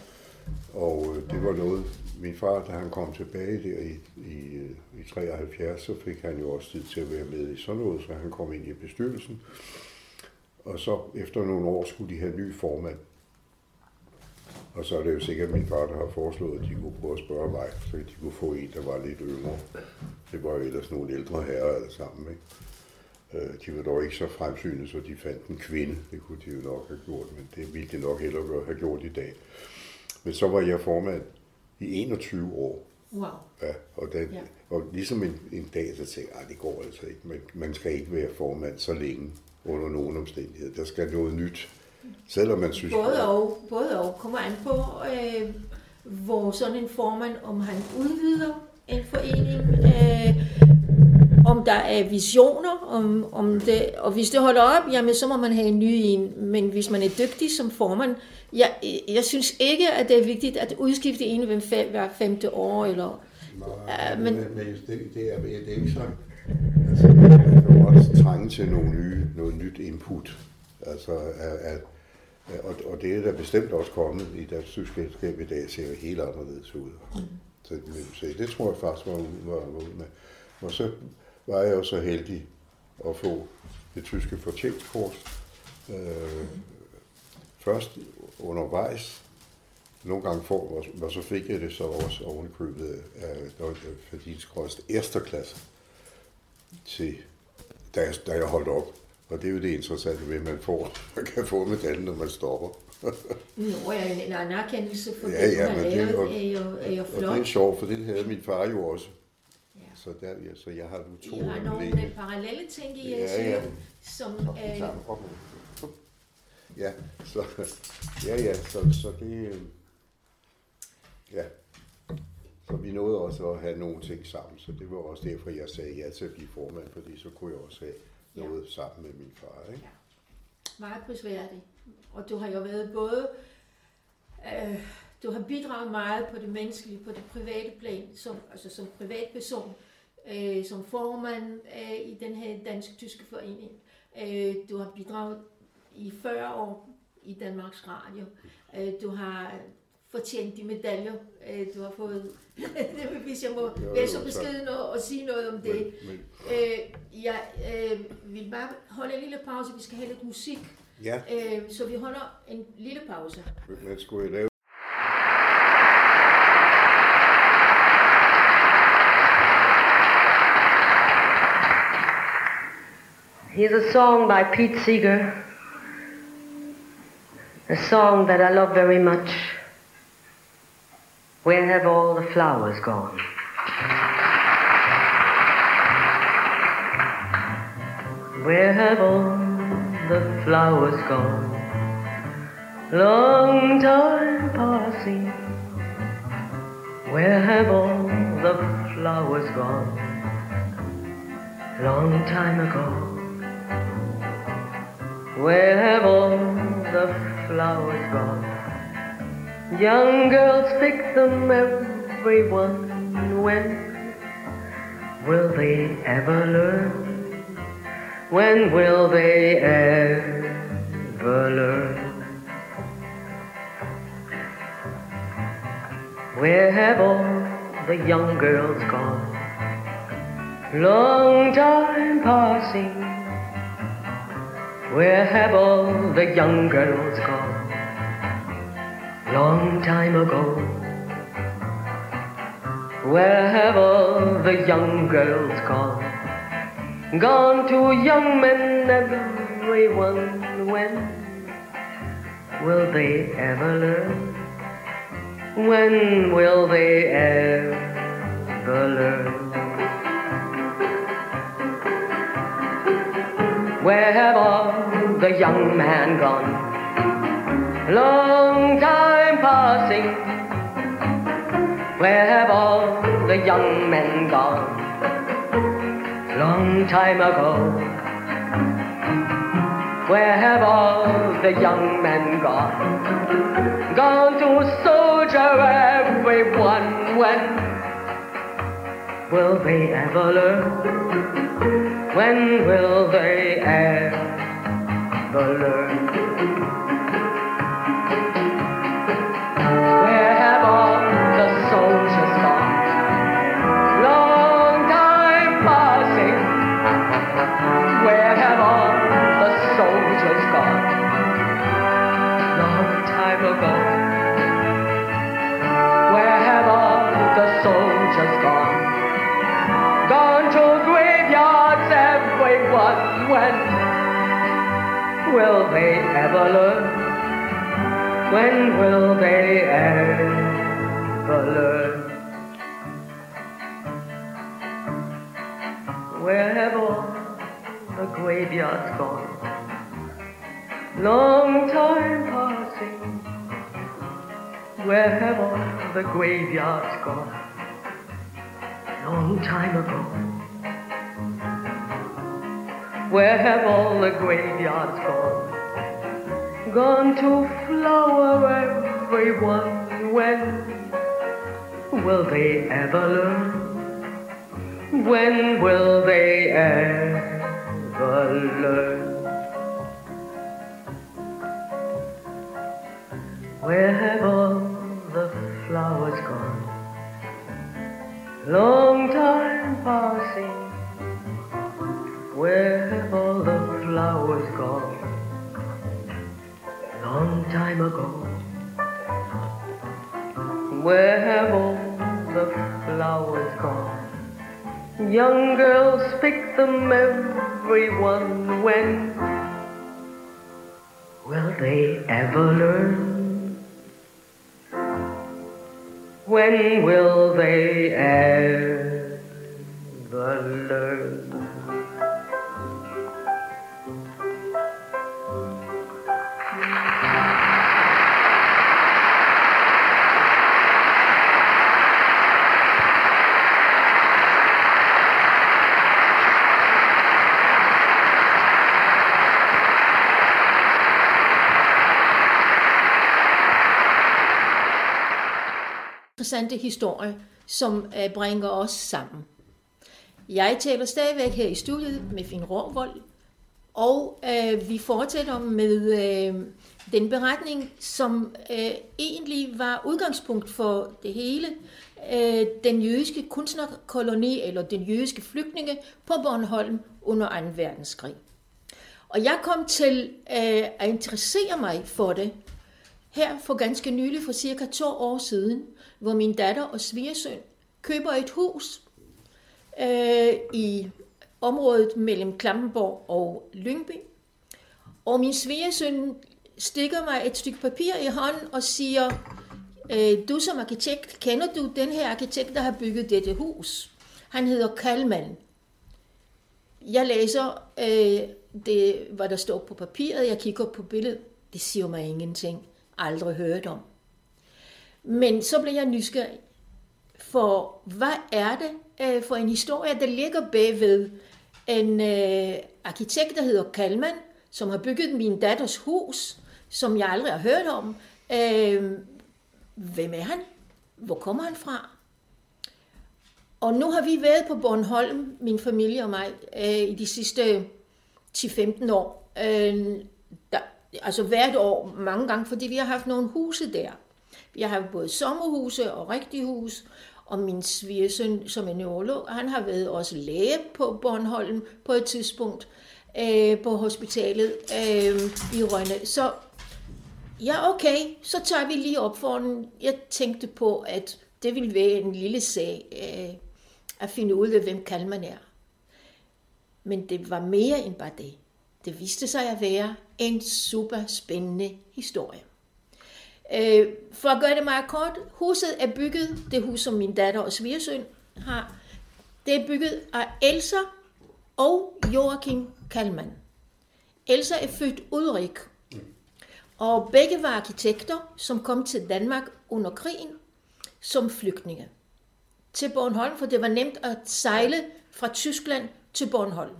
Og det var noget, min far, da han kom tilbage der i 73, så fik han jo også tid til at være med i sådan noget, så han kom ind i bestyrelsen. Og så efter nogle år skulle de have ny formand. Og så er det jo sikkert min far, der har foreslået, at de kunne prøve at spørge mig, så de kunne få en, der var lidt yngre. Det var jo ellers nogle ældre herrer alle sammen, ikke? De var dog ikke så fremsynede, så de fandt en kvinde. Det kunne de jo nok have gjort, men det ville de nok hellere have gjort i dag. Men så var jeg formand i 21 år. Wow. Ja, og ligesom en dag, så tænkte jeg, det går altså ikke. Man skal ikke være formand så længe under nogen omstændighed. Der skal noget nyt. Selvom man synes... Både og kommer an på, hvor sådan en formand, om han udvider en forening, om der er visioner, om det, og hvis det holder op, jamen så må man have en ny en. Men hvis man er dygtig som formand, jeg synes ikke, at det er vigtigt at udskifte en hver 5. år, eller... Nej, men det er ikke sådan. Altså, man kan jo også trænge til noget nyt input. Altså, og det er da bestemt også kommet i deres selskab i dag, ser helt anderledes ud. Så det tror jeg faktisk var ud med. Og så var jeg jo så heldig at få det tyske fortjenestkors. Først undervejs, nogle gange og så fik jeg det så også ovenikøbet af Verdienstkreuz Ersterklasse, da jeg holdt op. Og det er jo det interessante ved, at man kan få medaljen, når man stopper. En anerkendelse for det, du har lavet, er jo flot. Og det er sjovt, for det havde min far jo også. Ja. Så jeg har nu to. I har nogle parallelle ting i jeres som... Ja, så det... Ja. Så vi nåede også at have nogle ting sammen, så det var også derfor, jeg sagde ja til at blive formand, fordi så kunne jeg også have noget sammen med min far, ikke? Ja. Meget prisværdigt. Og du har jo været både... du har bidraget meget på det menneskelige, på det private plan, som privatperson, som formand i den her dansk-tyske forening. Du har bidraget i 40 år i Danmarks Radio. Du har fortjent de medaljer, du har fået. Hvis jeg må være så beskeden og sige noget om det. Jeg vil bare holde en lille pause. Vi skal have lidt musik. Ja. Så vi holder en lille pause. Men skulle jeg lave? Here's a song by Pete Seeger, a song that I love very much. Where have all the flowers gone? Where have all the flowers gone? Long time passing. Where have all the flowers gone? Long time ago. Where have all the flowers gone? Young girls pick them, everyone. When will they ever learn? When will they ever learn? Where have all the young girls gone? Long time passing. Where have all the young girls gone? Long time ago. Where have all the young girls gone? Gone to young men, everyone. When will they ever learn? When will they ever learn? Where have all the young men gone? Long time passing. Where have all the young men gone? Long time ago. Where have all the young men gone? Gone to soldier, everyone. When will they ever learn? When will they ever learn? Where have all the soldiers gone? Long time passing. Where have all the soldiers gone? Long time ago. Where have all the soldiers gone? Gone to graveyards, everyone. When will they ever learn? When will they ever learn? Where have all the graveyards gone? Long time passing. Where have all the graveyards gone? Long time ago. Where have all the graveyards gone? Gone to flower, everyone. When will they ever learn? When will they ever learn? Where have all the flowers gone? Long time passing. Where have all the flowers gone? Long time ago. Where have all the flowers gone? Young girls pick them, everyone. When will they ever learn? When will they ever learn? Interessante historie, som bringer os sammen. Jeg taler stadigvæk her i studiet med Finn Raavold, Og vi fortsætter med den beretning, som egentlig var udgangspunkt for det hele. Den jødiske kunstnerkoloni, eller den jødiske flygtninge på Bornholm under 2. verdenskrig. Og jeg kom til at interessere mig for det her for ganske nylig, for cirka 2 år siden, hvor min datter og svigersøn køber et hus i området mellem Klampenborg og Lyngby. Og min svigersøn stikker mig et stykke papir i hånden og siger, du som arkitekt, kender du den her arkitekt, der har bygget dette hus? Han hedder Kallmann. Jeg læser det, hvad der står på papiret, jeg kigger på billedet. Det siger mig ingenting. Aldrig hørt om. Men så bliver jeg nysgerrig. For hvad er det for en historie, der ligger bagved en arkitekt, der hedder Kallmann, som har bygget min datters hus, som jeg aldrig har hørt om. Hvem er han? Hvor kommer han fra? Og nu har vi været på Bornholm, min familie og mig, i de sidste 10-15 år. Altså hvert år, mange gange, fordi vi har haft nogle huse der. Vi har haft både sommerhuse og rigtige hus, og min svigersøn, som er neurolog, han har været også læge på Bornholm på et tidspunkt på hospitalet i Rønne. Så ja, okay, så tager vi lige op for den. Jeg tænkte på, at det ville være en lille sag at finde ud af, hvem Kallmann er. Men det var mere end bare det. Det viste sig at være en super spændende historie. For at gøre det meget kort, huset er bygget, det hus som min datter og svigersøn har, det er bygget af Elsa og Joachim Kallmann. Elsa er født Ulrik, og begge var arkitekter, som kom til Danmark under krigen som flygtninge til Bornholm, for det var nemt at sejle fra Tyskland til Bornholm.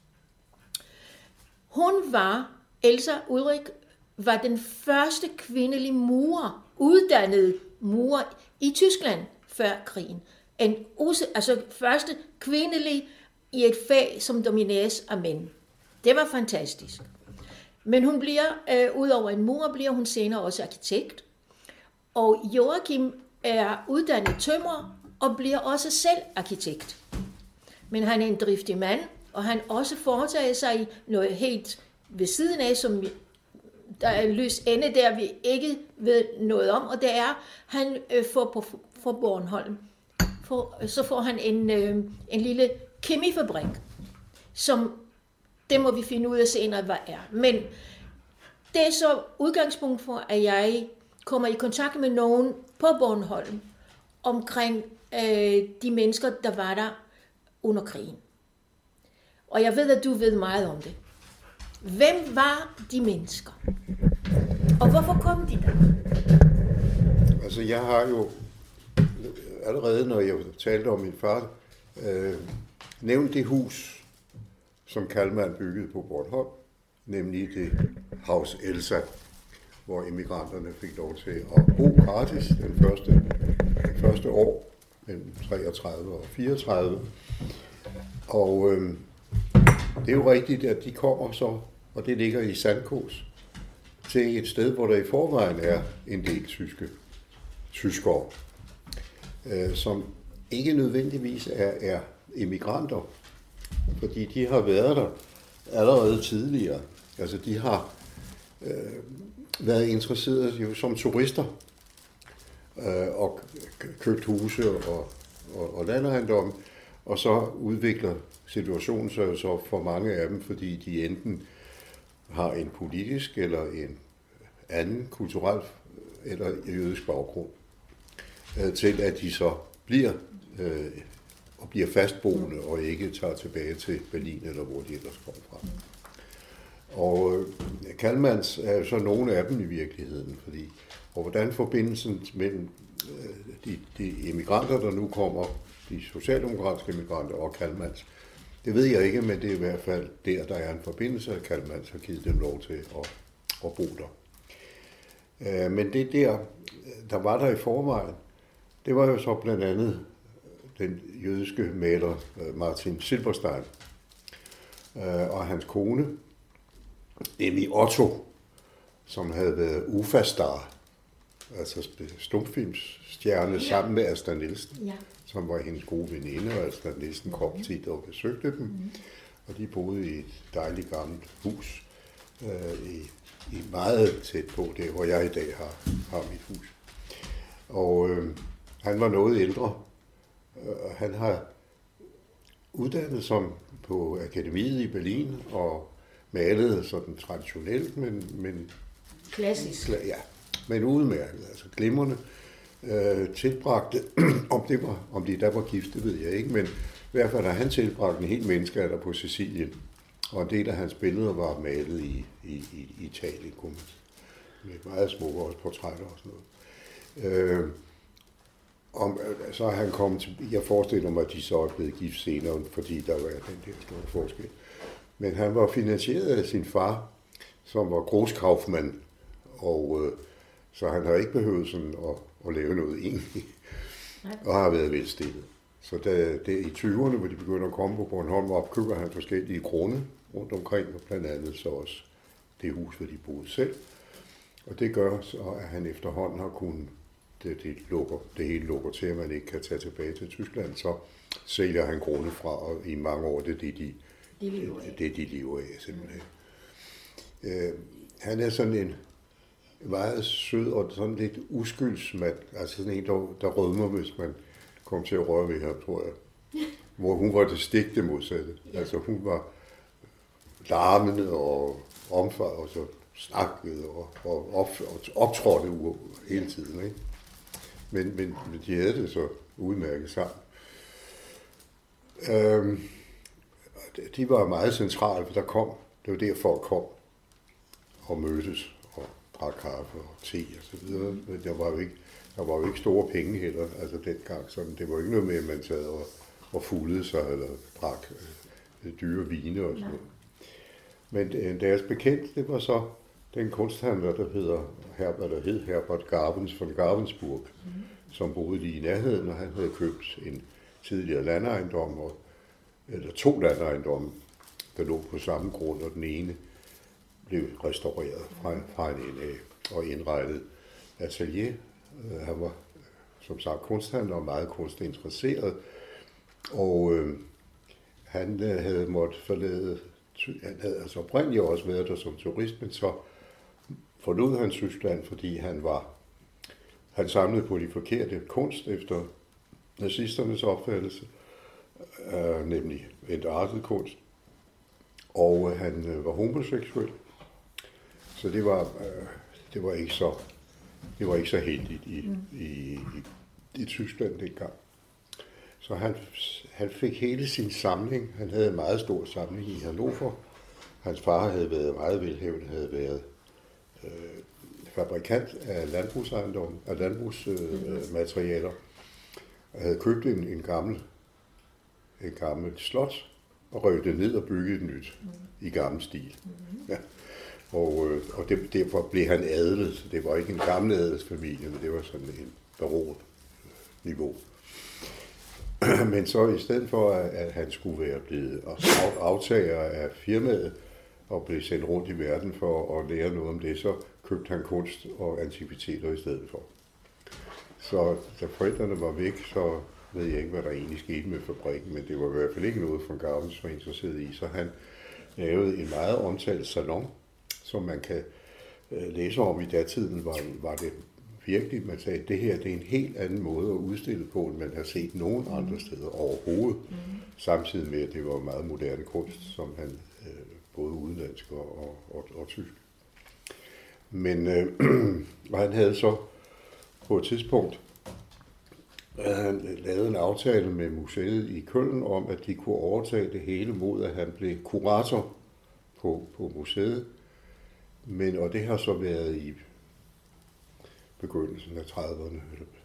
Elsa Ulrik var den første kvindelige uddannede murer i Tyskland før krigen. Altså første kvindelige i et fag, som domineres af mænd. Det var fantastisk. Men hun bliver, udover en murer, bliver hun senere også arkitekt. Og Joachim er uddannet tømrer og bliver også selv arkitekt. Men han er en driftig mand, og han også foretager sig noget helt ved siden af, som der er løs ende der, vi ikke ved noget om, og det er, han får på Bornholm. Så får han en lille kemifabrik, som det må vi finde ud af senere, hvad er. Men det er så udgangspunkt for, at jeg kommer i kontakt med nogen på Bornholm omkring de mennesker, der var der under krigen. Og jeg ved, at du ved meget om det. Hvem var de mennesker? Og hvorfor kom de der? Altså, jeg har jo allerede, når jeg talte om min far, nævnt det hus, som Kallmann byggede på Bornholm, nemlig det Haus Elsa, hvor emigranterne fik lov til at bo gratis den første år, mellem 33 og 34. Og det er jo rigtigt, at de kommer så, og det ligger i Sandkås, til et sted, hvor der i forvejen er en del tyskere, som ikke nødvendigvis er emigranter, fordi de har været der allerede tidligere. Altså de har været interesseret jo som turister og købt huse og landejendomme, og så udvikler situationen sig så for mange af dem, fordi de enten har en politisk eller en anden kulturel eller jødisk baggrund, til at de så bliver fastboende og ikke tager tilbage til Berlin eller hvor de ellers kommer fra. Og Kallmanns er så nogle af dem i virkeligheden, og hvordan forbindelsen mellem de emigranter, der nu kommer, de socialdemokratiske emigranter og Kallmanns, det ved jeg ikke, men det er i hvert fald der er en forbindelse, at Kallmanns har givet dem lov til at bo der. Men det der var der i forvejen, det var jo så blandt andet den jødiske maler Martin Silberstein og hans kone, nemlig Otto, som havde været UFA-star, altså stumfilmsstjerne sammen med Asta Nielsen, som var hendes gode veninde, og Asta Nielsen kom tit og besøgte dem. Og de boede i et dejligt gammelt hus, i meget tæt på det, hvor jeg i dag har mit hus. Og han var noget ældre. Han har uddannet som på akademiet i Berlin og malede sådan traditionelt, men klassisk. Ja, men udmærket, altså glimrende. Tilbragte, om de der var gift, det ved jeg ikke, men i hvert fald har han tilbragt en hel menneskealder på Sicilien. Og en del af hans billeder var malet i Italien, med meget smukke også portrætter og sådan noget. Så er han kommet til, jeg forestiller mig, at de så er blevet gift senere, fordi der var den der store forskel. Men han var finansieret af sin far, som var Großkaufmann, og så han har ikke behøvet sådan at lave noget egentlig, og har været velstillet. Så det i 20'erne, hvor de begynder at komme på Bornholm, opkøber han forskellige grunde rundt omkring, og blandt andet så også det hus, hvor de boede selv. Og det gør så, at han efterhånden har kunnet, det hele lukker til, at man ikke kan tage tilbage til Tyskland, så sælger han grunde fra, og i mange år, det er det, de lever af simpelthen. Han er sådan en meget sød og sådan lidt uskyldsmand, altså sådan en, der rødmer, hvis man kom til at røre ved ham, tror jeg. Hvor hun var det stik det modsatte. Ja. Altså hun var larmende og omfang, og så snakkede og optrådte hele tiden. Ikke? Men de havde det så udmærket sammen. De var meget centrale, for det var der folk kom og mødtes og drak kaffe og te og så videre. Men der var jo ikke store penge heller, altså dengang. Sådan, det var ikke noget med, at man sad og fuldede sig eller drak dyre vine og sådan noget. Men deres bekendt, det var så den kunsthandler, der hed Herbert Garbens von Garbensburg, som boede lige i nærheden, og han havde købt en tidligere landejendom, eller 2 landejendomme, der lå på samme grund, og den ene blev restaureret fra en ende af og indrettet atelier. Han var som sagt kunsthandler og meget kunstinteresseret, og han havde måttet forlade, han havde altså oprindeligt også været der som turist, men så forlod han Tyskland, fordi han samlede på de forkerte kunst efter nazisternes opfattelse, nemlig entartet kunst, og han var homoseksuel, så det var ikke så heldigt i Tyskland dengang. Så han fik hele sin samling. Han havde en meget stor samling i Hannover. Hans far havde været meget velhavende, havde været fabrikant af landbrugsejendomme, af landbrugsmaterialer, og havde købt en gammel slot og revet det ned og bygget et nyt i gammel stil. Ja. Og derfor blev han adlet. Det var ikke en gammel adelsfamilie, men det var sådan en baron-niveau. Men så i stedet for, at han skulle være blevet aftager af firmaet og blev sendt rundt i verden for at lære noget om det, så købte han kunst og antikviteter i stedet for. Så da forældrene var væk, så ved jeg ikke, hvad der egentlig skete med fabrikken, men det var i hvert fald ikke noget, von Garbens var interesseret i. Så han lavede en meget omtalt salon, som man kan læse om i datiden, var det virkelig, man sagde, at det her det er en helt anden måde at udstille på, end man har set nogen andre steder overhovedet. Samtidig med, at det var meget moderne kunst, som han både udenlandsk og tysk. Men han havde så på et tidspunkt han lavede en aftale med museet i Køln om, at de kunne overtage det hele mod, at han blev kurator på museet. Og det har så været i begyndelsen af 30'erne.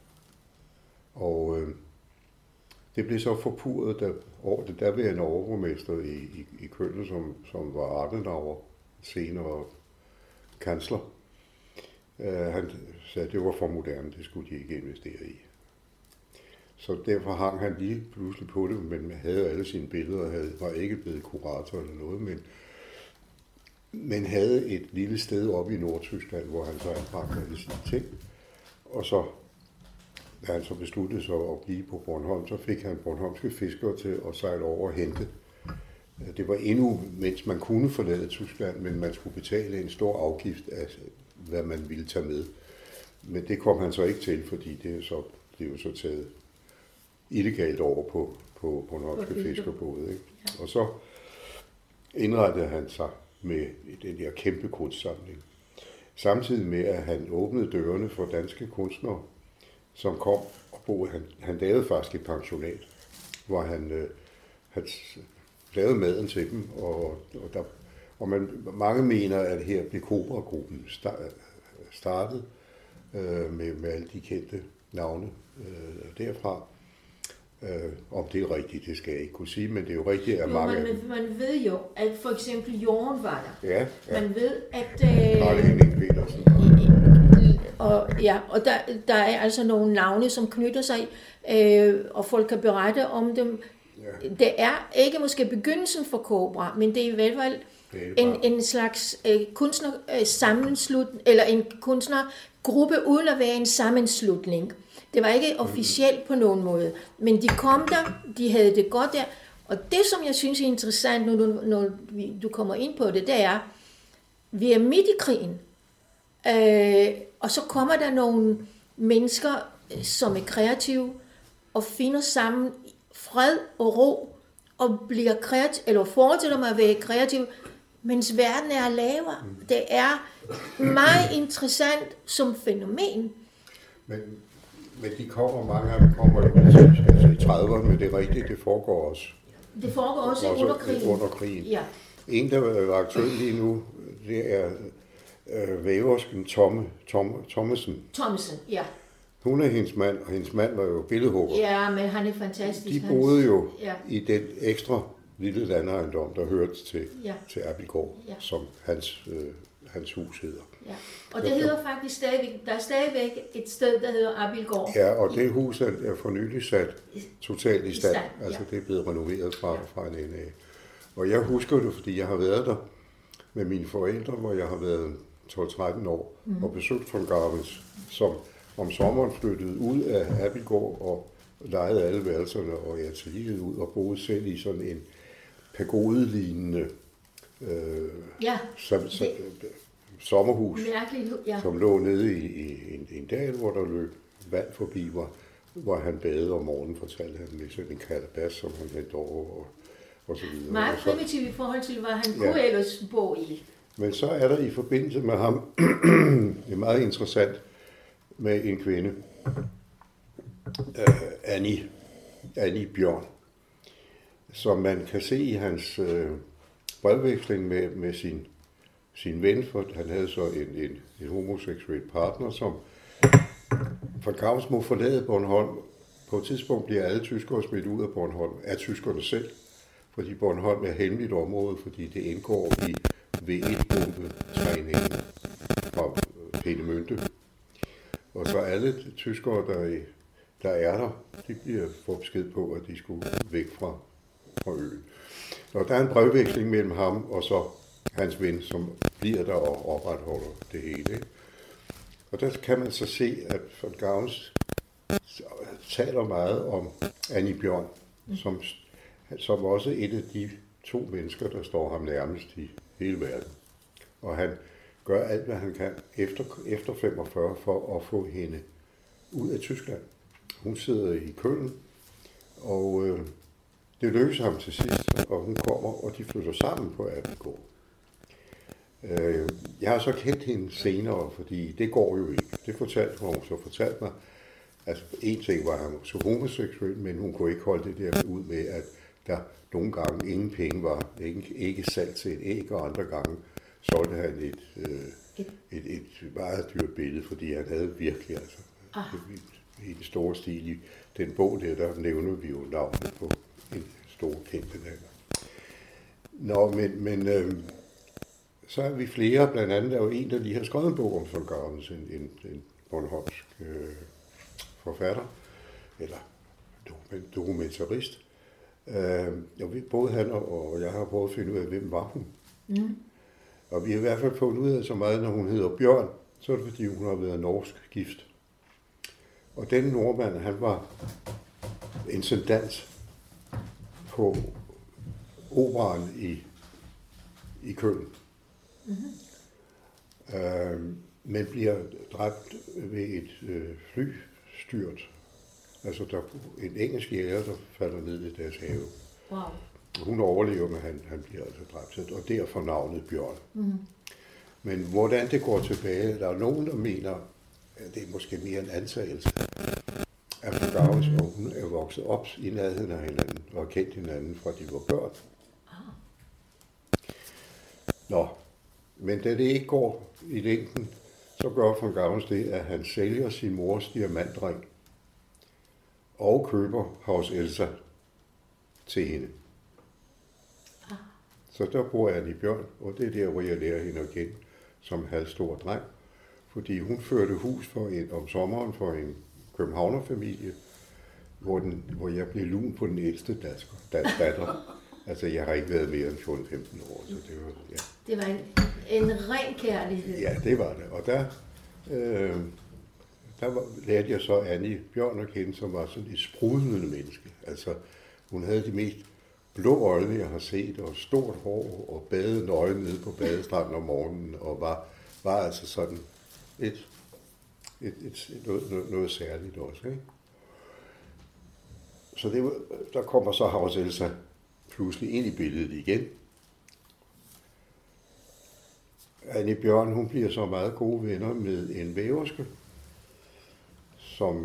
Og det blev så forpurret, da det daværende overborgmester i Køln, som var Adenauer, senere kansler. Han sagde, at det var for moderne, det skulle de ikke investere i. Så derfor hang han lige pludselig på det, men havde alle sine billeder, var ikke blevet kurator eller noget, men men havde et lille sted oppe i Nordtyskland, hvor han så anbragte alle sine ting. Og så, da han så besluttede sig at blive på Bornholm, så fik han bornholmske fiskere til at sejle over og hente. Det var endnu, mens man kunne forlade Tyskland, men man skulle betale en stor afgift af, hvad man ville tage med. Men det kom han så ikke til, fordi det er jo så taget illegalt over på bornholmske fiskerbåde. Ikke? Ja. Og så indrettede han sig med den der kæmpe kunstsamling. Samtidig med, at han åbnede dørene for danske kunstnere, som kom og boede. Han lavede faktisk et pensionat, hvor han lavede maden til dem, og mange mener, at her blev Cobra-gruppen startet med alle de kendte navne derfra. Om det er rigtigt, det skal jeg ikke kunne sige, men det er jo rigtigt, at mange... Man ved jo, at for eksempel Jorden var der. Ja. Man ved, at... Karl Henning Petersen. Og der er altså nogle navne, som knytter sig, og folk kan berette om dem. Ja. Det er ikke måske begyndelsen for Cobra, men det er i hvert fald en slags kunstnersammenslutning, eller en kunstnergruppe uden at være en sammenslutning. Det var ikke officielt på nogen måde, men de kom der, de havde det godt der. Og det, som jeg synes er interessant, når du kommer ind på det, det er, vi er midt i krigen, og så kommer der nogle mennesker, som er kreative, og finder sammen fred og ro, og bliver kreative, eller fortsætter med at være kreative, mens verden er lavere. Det er meget interessant som fænomen. Men de kommer, mange af dem kommer jo altså i 30'erne, men det er rigtigt, det foregår også. Det foregår også under krigen. Ja. En, der er aktuel lige nu, det er væversken Thommessen. Thommessen, ja. Hun er hendes mand, og hendes mand var jo billedhugger. Ja, men han er fantastisk. De boede jo i den ekstra lille landejendom, der hørte til Abilgård, som hans hus hedder. Ja. Og det hedder faktisk stadigvæk, der er stadigvæk et sted, der hedder Abilgård. Ja, og det hus er for nylig sat totalt i stand. Altså det er blevet renoveret fra en ende af. Og jeg husker det, fordi jeg har været der med mine forældre, hvor jeg har været 12-13 år, og besøgt von Garbens, som om sommeren flyttede ud af Abilgård og lejede alle værelserne og atelieret ud og boede selv i sådan en pagode-lignende sommerhus, som lå nede i en dal, hvor der løb vand forbi, hvor han badede om morgenen, fortalte han med sådan en kalabas, som han vendte over og så videre. Meget primitivt i forhold til, hvad han kunne ellers bo i. Men så er der i forbindelse med ham, det er meget interessant, med en kvinde, Annie Bjørn, som man kan se i hans brevveksling med sin ven, for han havde så en homoseksuel partner, som von Garbens må forlade Bornholm. På et tidspunkt bliver alle tyskere smidt ud af Bornholm, af tyskerne selv, fordi Bornholm er et hemmeligt område, fordi det indgår i V1-bombetræningen fra Peenemünde. Og så alle tyskere, der er der, de bliver fået besked på, at de skulle væk fra øen. Og der er en brevveksling mellem ham og så hans ven, som bliver der og opretholder det hele. Ikke? Og der kan man så se, at von Garbens taler meget om Annie Bjørn, som også er et af de 2 mennesker, der står ham nærmest i hele verden. Og han gør alt, hvad han kan efter 45 for at få hende ud af Tyskland. Hun sidder i Køln, og det lykkes ham til sidst, og hun kommer, og de flytter sammen på Abilgård. Jeg har så kendt hende senere, fordi det går jo ikke. Det fortalte hun så fortalte mig. Altså en ting var, at han var så homoseksuel, men hun kunne ikke holde det der ud med, at der nogle gange ingen penge var, ikke salg til et æg, og andre gange solgte han et meget dyrt billede, fordi han havde virkelig i den store stil. I den bog der nævner vi jo navnet på en stor kendte mand. Nå, men så er vi flere, blandt andet er jo en, der lige har skrevet en bog om von Garbens, en bornholmsk forfatter, eller dokumentarist. Både han og jeg har prøvet at finde ud af, hvem var hun. Og vi har i hvert fald fundet ud af så meget, når hun hedder Bjørn, så er det fordi, hun har været norsk gift. Og den nordmand, han var intendant på operaen i Køln. Mm-hmm. Men bliver dræbt ved et flystyrt. Altså der en engelsk jæger, der falder ned i deres have. Wow. Hun overlever, men han bliver altså dræbt, og derfor navnet Bjørn. Mm. Men hvordan det går tilbage, der er nogen, der mener, at det er måske mere en antagelse, at Forgavs og hun er vokset op i nærheden af hinanden, og har kendt hinanden fra de var børn. Nå, men da det ikke går i længden, så gør von Gauss det, at han sælger sin mors diamantring og køber Haus Elsa til hende. Så der bor Annie Bjørn, og det er der, hvor jeg lærer hende at kende som halvstor dreng. Fordi hun førte hus om sommeren for en københavnerfamilie, hvor jeg blev lun på den ældste datter. Altså, jeg har ikke været mere end 14-15 år, så det var, ja. Det var en ren kærlighed. Ja, det var det. Og lærte jeg så Annie Bjørn at kende, som var sådan et sprudlende menneske. Altså, hun havde de mest blå øjne, jeg har set, og stort hår, og badede nøgen nede på badestranden om morgenen, og var altså sådan noget særligt også, ikke? Så der kommer så Haus Elsa pludselig ind i billedet igen. Annie Bjørn, hun bliver så meget gode venner med en væverske, som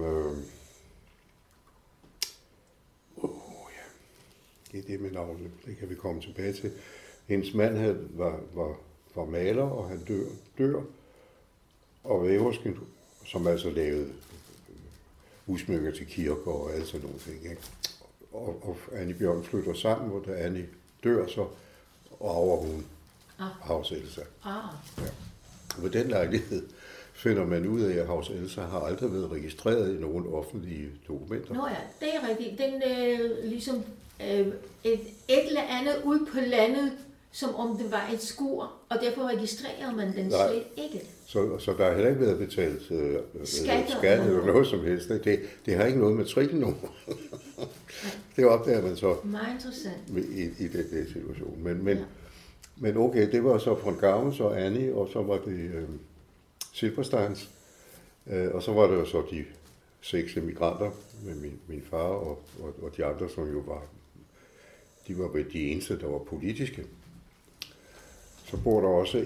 det er det med navnet, det kan vi komme tilbage til. Hendes mand var maler, og han dør, og væversken, som altså lavede udsmykker til kirker og alt sådan nogle ting, ikke? Og Annie Bjørn flytter sammen, og da Annie dør, så arver hun Haus Elsa. Ja. Ved den lejlighed finder man ud af, at Haus Elsa har aldrig været registreret i nogen offentlige dokumenter. Nå ja, det er rigtigt. Den ligesom et eller andet ude på landet, som om det var et skur, og derfor registrerer man den slet ikke. Så der har heller ikke været betalt skat eller noget som helst. Det har ikke noget med matrikelnummer. Det opdager man så meget interessant i den situation. Men okay, det var så von Gauss og Annie, og så var det Silbersteins, og så var det jo så de 6 emigranter med min far og de andre, som jo var vel de eneste, der var politiske. Så bor der også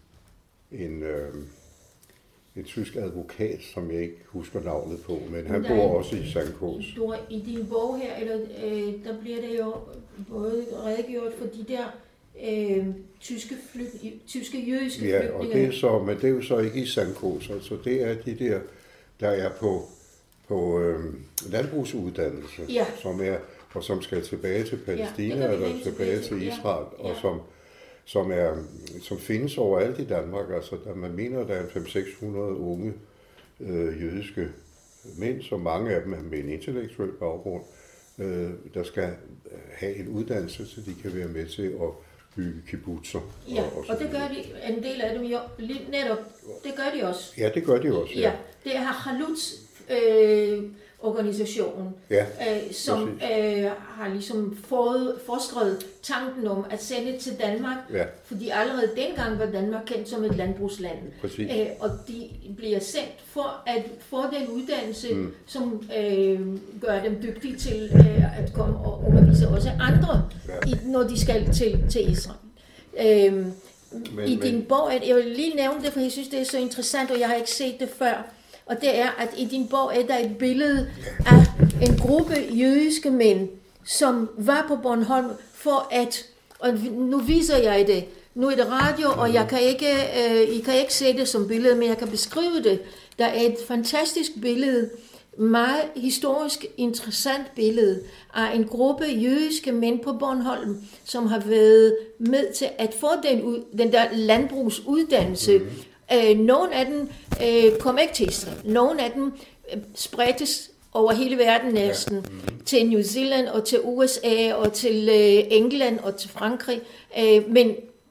en tysk advokat, som jeg ikke husker navnet på, men han bor også i Sandkås. I din bog her, eller der bliver det jo både redegjort for de der tyske jødiske flygtninge. Ja, og det er så, men det er jo så ikke i Sandkås, altså det er de der er på landbrugsuddannelse, ja. som skal tilbage til Palæstina, ja, eller tilbage til Israel, ja. Og som findes overalt i Danmark. Altså, man mener, at der er 500-600 unge jødiske mænd, så mange af dem er med en intellektuel baggrund, der skal have en uddannelse, så de kan være med til at bygge kibbutzer. Ja, og det gør de, en del af dem jo netop, det gør de også. Ja, det gør de også, ja. Det er Haluts organisation, ja, som har ligesom forskrevet tanken om at sende til Danmark, ja. Fordi allerede dengang var Danmark kendt som et landbrugsland. Og de bliver sendt for at få den uddannelse, som gør dem dygtige til at komme og undervise også andre, ja. Når de skal til Israel. I din bog, jeg vil lige nævne det, for jeg synes, det er så interessant, og jeg har ikke set det før. Og det er, at i din bog er der et billede af en gruppe jødiske mænd, som var på Bornholm for at, og nu viser jeg det, nu er det radio, og I kan ikke se det som billede, men jeg kan beskrive det. Der er et fantastisk billede, meget historisk interessant billede af en gruppe jødiske mænd på Bornholm, som har været med til at få den der landbrugsuddannelse. Nogle af dem kom ikke til Israel. Nogle af dem spredtes over hele verden næsten. Til New Zealand og til USA og til England og til Frankrig. Men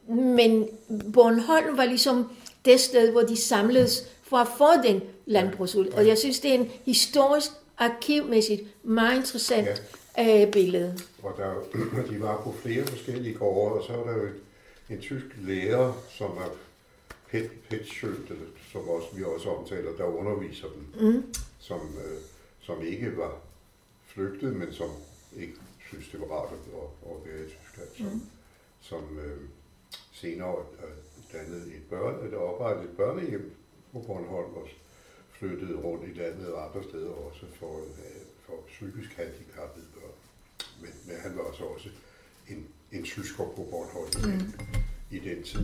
Men Bornholm var ligesom det sted, hvor de samledes for at få den landbrugsud. Og jeg synes, det er en historisk, arkivmæssigt meget interessant billede. Og de var på flere forskellige gårde, og så var der jo en tysk lærer, som er Petschødt, som også, vi også omtaler, der underviser dem, som ikke var flygtet, men som ikke synes, det var rart at være i Tyskland, som senere dannede oprettede et børnehjem på Bornholm og flyttede rundt i landet og andre steder også for psykisk handicappede børn. Men han var altså også en tysker på Bornholm i den tid.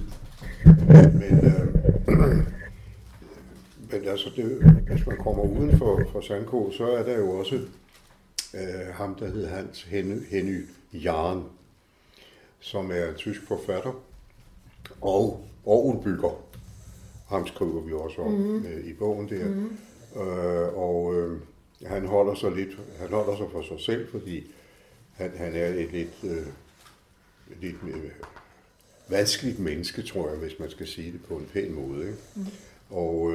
Men altså, hvis man kommer uden for Sandkå, så er der jo også ham, der hed Hans Henny Jahn, som er en tysk forfatter og orgelbygger. Ham skriver vi også om i bogen der. Han holder sig for sig selv, fordi han er et lidt vanskeligt menneske, tror jeg, hvis man skal sige det på en pæn måde. Ikke? Og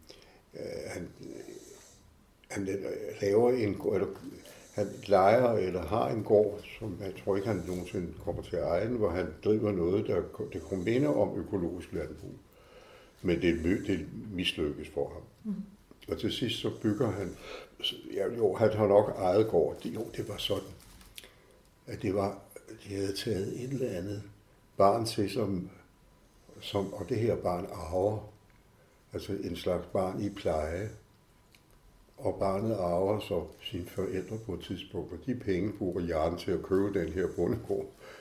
han laver han lejer eller har en gård, som jeg tror ikke han nogensinde kommer til at eje, hvor han driver noget, der kunne minde om økologisk landbrug. Men det mislykkes for ham. Og til sidst så bygger han, han har nok eget gård. Det var sådan, at de havde taget et eller andet barn til, og det her barn arver, altså en slags barn i pleje. Og barnet arver så sine forældre på et tidspunkt, og de penge bruger Jørgen til at købe den her bondegård,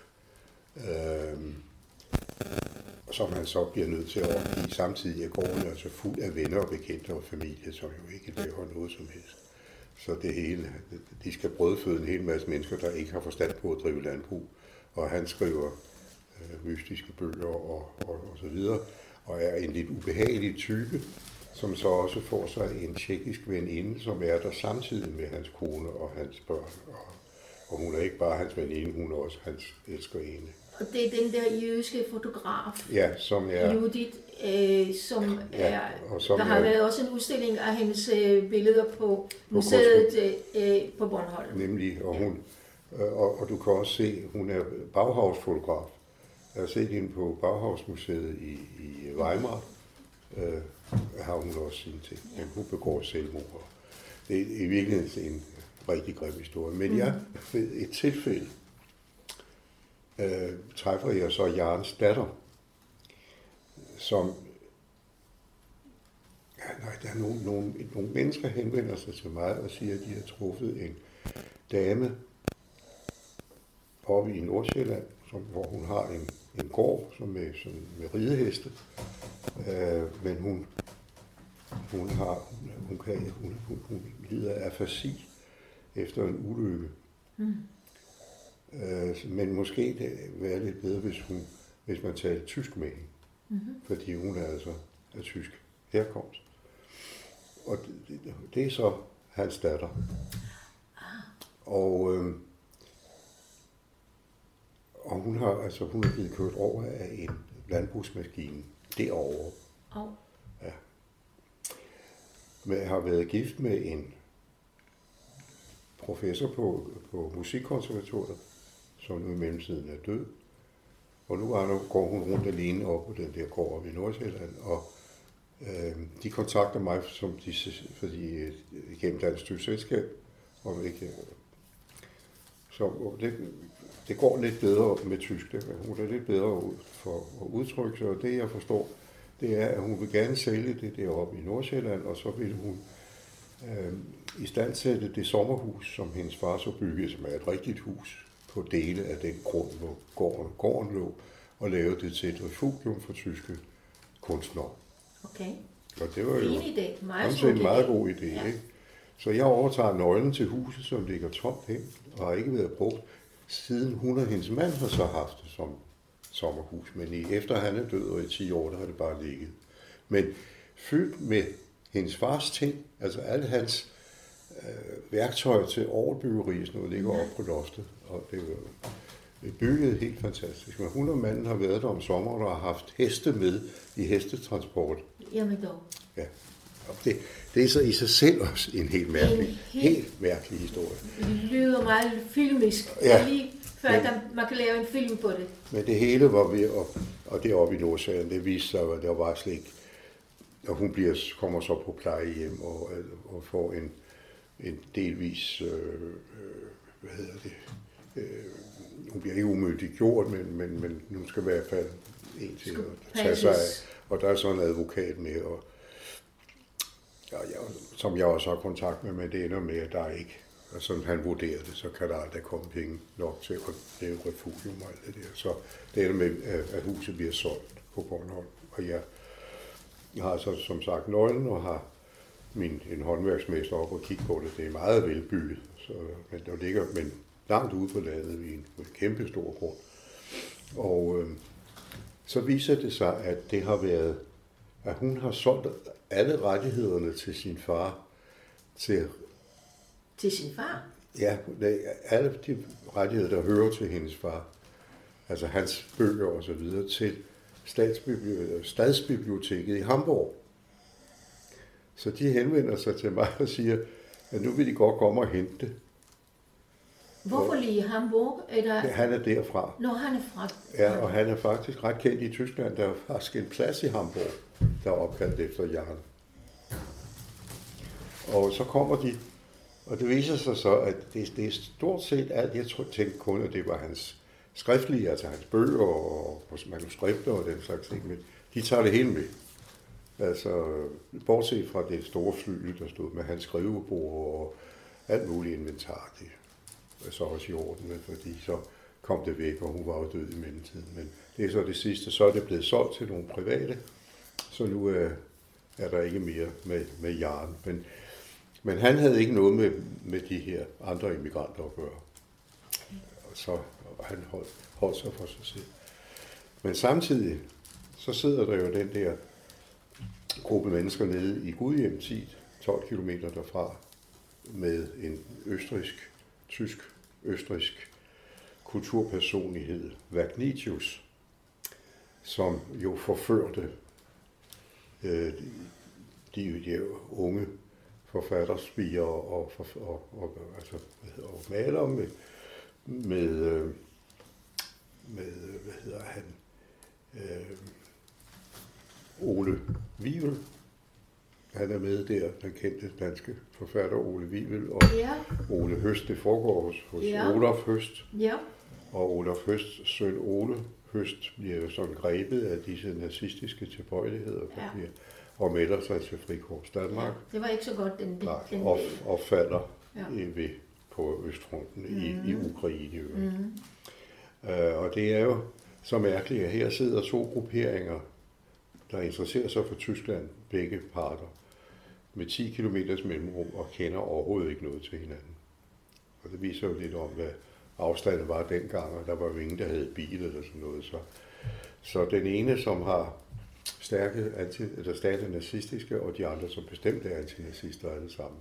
som han så bliver nødt til at overgive. Samtidig er gården altså fuld af venner og bekendte og familie, som jo ikke laver noget som helst. Så det hele, de skal brødføde en hel masse mennesker, der ikke har forstand på at drive landbrug, og han skriver mystiske bøger og så videre, og er en lidt ubehagelig type, som så også får sig en tjekkisk veninde, som er der samtidig med hans kone og hans børn. Og hun er ikke bare hans veninde, hun er også hans elskerinde. Og det er den der jødiske fotograf, ja, som er Judith, der har været også en udstilling af hendes billeder på museet på Bornholm. Nemlig, og du kan også se, hun er Bauhaus-fotograf. Jeg har set hende på Bauhaus-museet i Weimar. Har hun også sine ting. Men hun begår selvmord. Det er i virkeligheden en rigtig grim historie. Men ved et tilfælde træffer jeg så Jørgens datter, som der er nogle mennesker henvender sig til mig og siger, at de har truffet en dame oppe i Nordsjælland, hvor hun har en gård med rideheste, men hun lider af afasi efter en ulykke. Men måske det være lidt bedre, hvis man taler tysk med hende, fordi hun er altså af tysk herkomst. Og det er så hans datter. Og hun er blevet kørt over af en landbrugsmaskine derovre. Ja. Men jeg har været gift med en professor på Musikkonservatoriet, som nu i mellemtiden er død. Og nu går hun rundt alene op på den der gård oppe i Nordsjælland, og de kontakter mig, fordi gennem Dansk Tysk Selskab, om ikke. Så det går lidt bedre med tysk. Hun er lidt bedre ud for at udtrykke sig, og det jeg forstår, det er, at hun vil gerne sælge det deroppe i Nordsjælland, og så vil hun istandsætte det sommerhus, som hendes far så byggede, som er et rigtigt hus, på dele af den grund, hvor gården lå, og lave det til et refugium for tyske kunstnere. Okay. Og det var jo en meget god idé. Ja. Ikke? Så jeg overtager nøglen til huset, som ligger tomt hen, og har ikke været brugt, siden hun og hendes mand har så haft det som sommerhus. Men efter han er død, og i 10 år, der har det bare ligget. Men fyldt med hendes fars ting, altså alle hans værktøjer til orgelbyggeri, sådan noget, ligger op på loftet. Og bygget helt fantastisk. Men 100 manden har været der om sommeren og har haft heste med i hestetransport. Jamen dog. Ja. Og det er så i sig selv også en helt mærkelig historie. Det lyder meget filmisk. Ja. Lige før man kan lave en film på det. Men det hele var ved, og deroppe i Nordsjælland, det viste sig, at der var slet ikke, og hun kommer så på plejehjem og får en delvis, hun bliver ikke umyndiggjort, men nu skal i hvert fald en til at tage sig af. Og der er så en advokat med, og som jeg også har kontakt med, men det ender med, at der er ikke, og som han vurderer det, så kan der aldrig komme penge nok til at lave refugium og alt det der. Så det ender med, at huset bliver solgt på Bornholm. Og jeg har så som sagt nøglen og har en håndværksmester op og kigge på det. Det er meget velbygget, men der ligger langt ude på landet i en kæmpe stor grund. Og så viser det sig, at det har været, at hun har solgt alle rettighederne til sin far. Til sin far? Ja, alle de rettigheder, der hører til hendes far, altså hans bøger og så videre, til Stadsbiblioteket i Hamburg. Så de henvender sig til mig og siger, at nu vil de godt komme og hente det. Hvorfor lige i Hamburg? Han er derfra. Når han er fra. Ja, og han er faktisk ret kendt i Tyskland. Der er faktisk en plads i Hamburg, der er opkaldt efter Jan. Og så kommer de, og det viser sig så, at det er stort set alt, jeg tænkte kun, at det var hans skriftlige, altså hans bøger og manuskripter og den slags ting, men de tager det hele med. Altså, bortset fra det store flyl, der stod med hans skrivebord og alt muligt inventar, det er så også i orden, fordi så kom det væk, og hun var jo død i mellemtiden. Men det er så det sidste, så er det blevet solgt til nogle private, så nu er der ikke mere med Jan. Men han havde ikke noget med de her andre immigranter at gøre. Så han holdt sig for sig selv. Men samtidig, så sidder der jo den der gruppe mennesker nede i Gudhjem, 12 kilometer derfra, med en tysk-østrisk kulturpersonlighed, Wagnitius, som jo forførte de unge forfatterspirer og malere med hvad hedder han, Ole Wivel. Han er med der, den kendte danske forfatter Ole Wivel, og Ole Høst, det foregår hos Olaf Høst. Ja. Og Olaf Høsts søn Ole Høst bliver sådan grebet af disse nazistiske tilbøjeligheder, og melder sig til Frikorps Danmark. Ja, det var ikke så godt, den og falder på Østfronten i Ukraine. Og det er jo så mærkeligt, at her sidder 2 grupperinger, der interesserer sig for Tyskland, begge parter, med 10 kilometers mellemrum og kender overhovedet ikke noget til hinanden. Og det viser jo lidt om, hvad afstanden var dengang, og der var jo ingen, der havde bil eller sådan noget. Så den ene, som har stærke nazistiske, og de andre, som bestemt er antinazister alle sammen,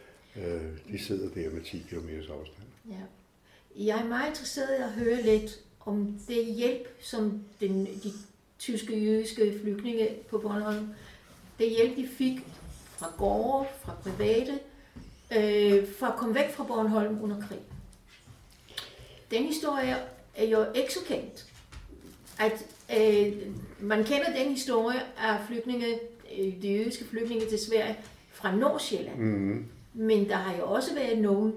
de sidder der med 10 kilometers afstand. Ja. Jeg er meget interesseret i at høre lidt om det hjælp, som de tyske jødiske flygtninge på Bornholm, det hjælp, de fik fra gårde, fra private, for at komme væk fra Bornholm under krig. Den historie er jo ikke så kendt. At man kender den historie af flygtninge, de jødiske flygtninge til Sverige fra Nordsjælland. Mm-hmm. Men der har jo også været nogle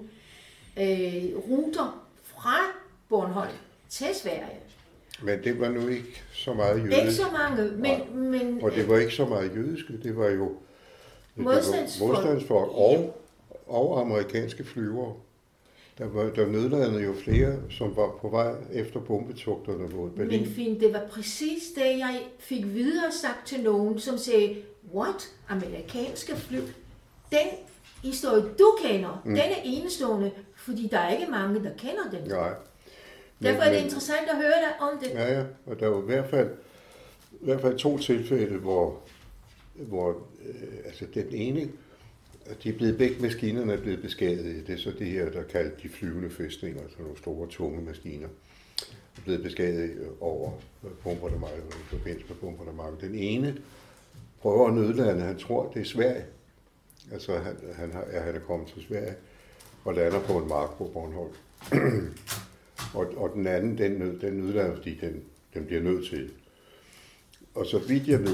ruter fra Bornholm til Sverige. Men det var nu ikke så meget jødisk. Ikke så mange, men og det var ikke så meget jødiske, det var jo modstandsfolk og amerikanske flyvere. Der nødlandede jo flere, som var på vej efter bombetogterne mod Berlin. Men fint, det var præcis det, jeg fik videre sagt til nogen, som sagde, what? Amerikanske fly? Den historie, du kender, den er enestående, fordi der er ikke mange, der kender den. Nej. Derfor er det interessant at høre dig om det. Ja, og der er jo i hvert fald 2 tilfælde, hvor altså den ene, begge maskinerne er blevet beskadiget. Det er så det her, der kaldt de flyvende fæstninger, altså nogle store, tunge maskiner. blevet beskadiget over bombardementet, i forbindelse med bombardementet. Den ene prøver at nødlande, han tror, det er Sverige. Altså, han er kommet til Sverige og lander på en mark på Bornholm. og den anden, den nødlander, fordi den bliver nødt til. Og så vidt jeg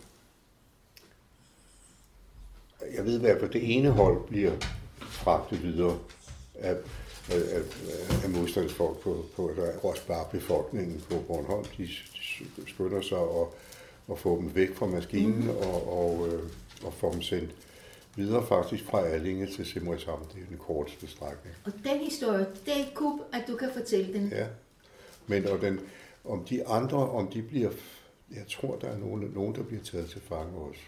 ved i hvert fald, det ene hold bliver fragtet videre af modstandsfolk eller også bare befolkningen på Bornholm. De skynder sig at få dem væk fra maskinen og få dem sendt videre faktisk fra Allinge til Simrishamn. Det er den korteste strækning. Og den historie, det er kub, at du kan fortælle den. Ja, men om de andre, om de bliver, jeg tror, der er nogen der bliver taget til fange også.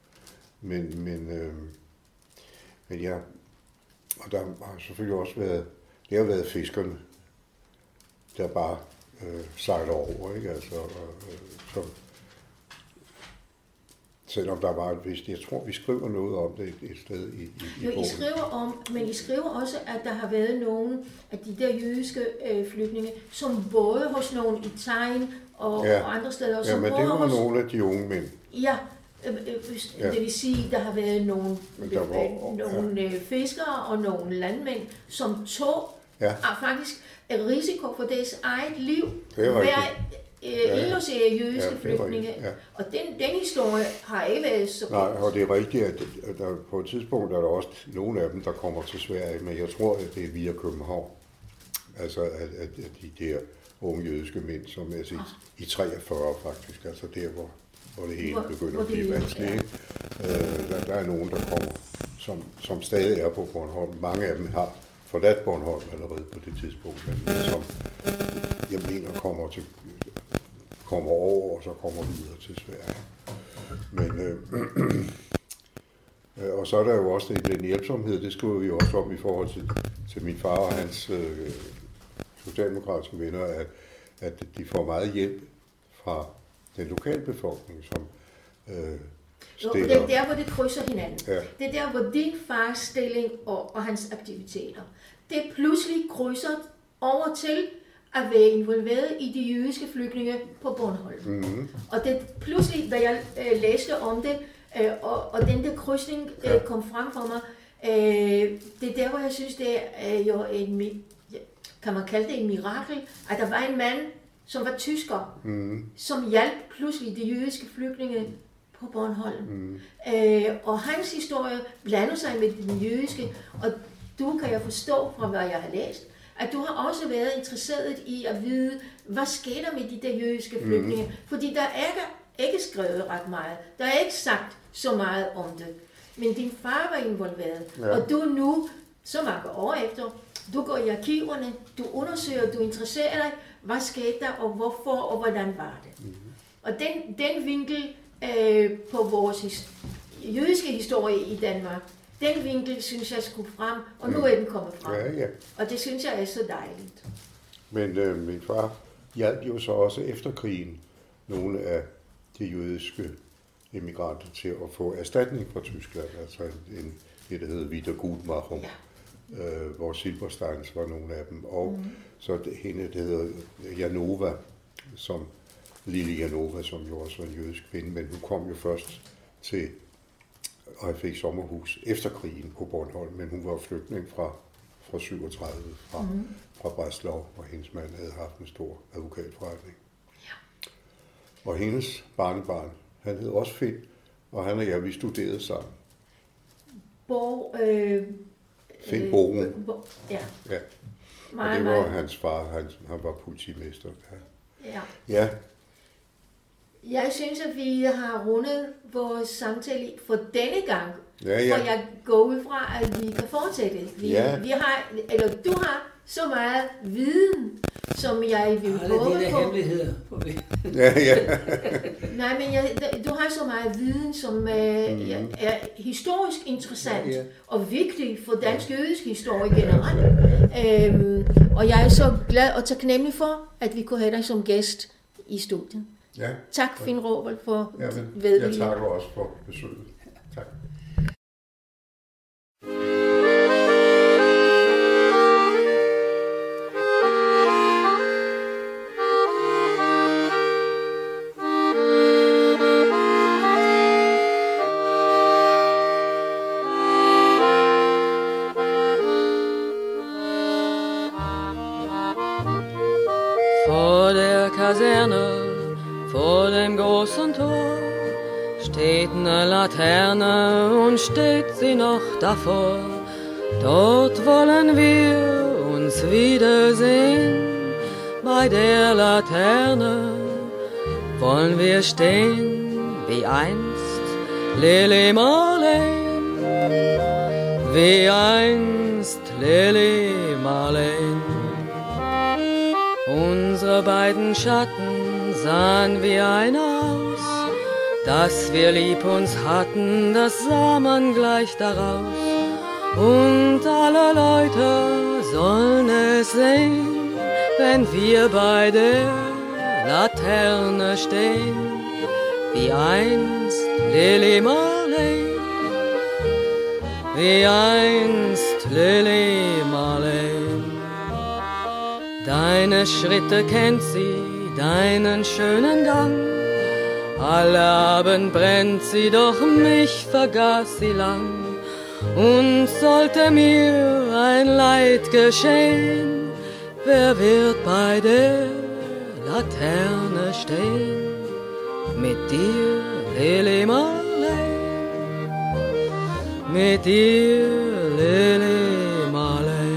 Men ja, og der har selvfølgelig også været fiskerne, der bare sejler over, ikke? Altså, selvom der var et vist, jeg tror, vi skriver noget om det et sted i bogen. I skriver om, men I skriver også, at der har været nogle af de der jødiske flygtninge, som både hos nogle i Tegn og andre steder. Ja, men det var nogle af de unge mænd. Ja, det vil sige, der har været nogle fiskere og nogle landmænd, som tog faktisk en risiko for deres eget liv. Indlogere jødiske flygtninge. Ja. Og den historie har ikke været så godt. Nej, og det er rigtigt, at der, på et tidspunkt er der også nogle af dem, der kommer til Sverige, men jeg tror, at det er via København. Altså, at de der unge jødiske mænd, som er i 43 faktisk, altså der, hvor det hele begynder at blive vanskeligt. Ja. Der er nogen, der kommer, som stadig er på Bornholm. Mange af dem har forladt Bornholm allerede på det tidspunkt, men som jeg mener kommer over, og så kommer videre til Sverige. Men, og så er der jo også den hjælpsomhed, det skriver vi også om i forhold til min far og hans socialdemokratiske venner, at de får meget hjælp fra den lokale befolkning, som stiller. Det er der, hvor det krydser hinanden. Ja. Det er der, hvor din fars stilling og hans aktiviteter, det pludselig krydser over til at være involveret i de jødiske flygtninge på Bornholm. Mm-hmm. Og det pludselig, da jeg læste om det, og den der krydsning kom frem for mig, det er der, hvor jeg synes, det er jo kan man kalde det en mirakel, at der var en mand, som var tysker, som hjalp pludselig de jødiske flygtninge på Bornholm. Mm. Og hans historie blander sig med den jødiske, og du kan jeg forstå fra, hvad jeg har læst, at du har også været interesseret i at vide, hvad sker der med de der jødiske flygtninge, fordi der er ikke skrevet ret meget, der er ikke sagt så meget om det, men din far var involveret, og du nu, så mange år efter, du går i arkiverne, du undersøger, du interesserer dig, hvad skete der, og hvorfor, og hvordan var det. Og den vinkel på vores jødiske historie i Danmark, den vinkel synes jeg skulle frem, og nu er den kommet frem. Ja. Og det synes jeg er så dejligt. Men min far hjalp jo så også efter krigen nogle af de jødiske emigranter til at få erstatning fra Tyskland, altså det der hedder Wiedergutmachung. Ja. Hvor Silbersteins var nogle af dem, og så hende, det hedder Janova, som Lille Janova, som jo også var en jødisk kvinde, men hun kom jo først til, og jeg fik sommerhus efter krigen på Bornholm, men hun var flygtning fra 37, fra Breslau, hvor hendes mand havde haft en stor advokatforretning. Ja. Og hendes barnebarn, han hed også Finn, og han og jeg, vi studerede sammen. Finn Bogen. Ja. Og det var hans far, han var politimester. Ja. Jeg synes, at vi har rundet vores samtale for denne gang. Ja. For jeg går ud fra, at vi kan fortsætte. Du har så meget viden, som jeg vil håbe på. Det er hemmeligheder. Ja. Nej, men du har så meget viden, som er historisk interessant og vigtig for dansk jødisk historie generelt. Og jeg er så glad og taknemmelig for, at vi kunne have dig som gæst i studiet. Ja. Tak, Finn Råvold, for vedviljen. Jeg takker også for besøget. Tak. Kaserne, vor dem großen Tor, steht eine Laterne und steht sie noch davor. Dort wollen wir uns wiedersehen, bei der Laterne wollen wir stehen, wie einst Lili Marleen, wie einst Lili Marleen. Unsere beiden Schatten sahen wie einer aus, dass wir lieb uns hatten, das sah man gleich daraus. Und alle Leute sollen es sehen, wenn wir bei der Laterne stehen, wie einst Lili Marleen, wie einst Lili Marleen. Deine Schritte kennt sie, deinen schönen Gang, alle Abend brennt sie, doch mich vergaß sie lang. Und sollte mir ein Leid geschehen, wer wird bei der Laterne stehen? Mit dir, Lili Marleen, mit dir, Lili Marleen.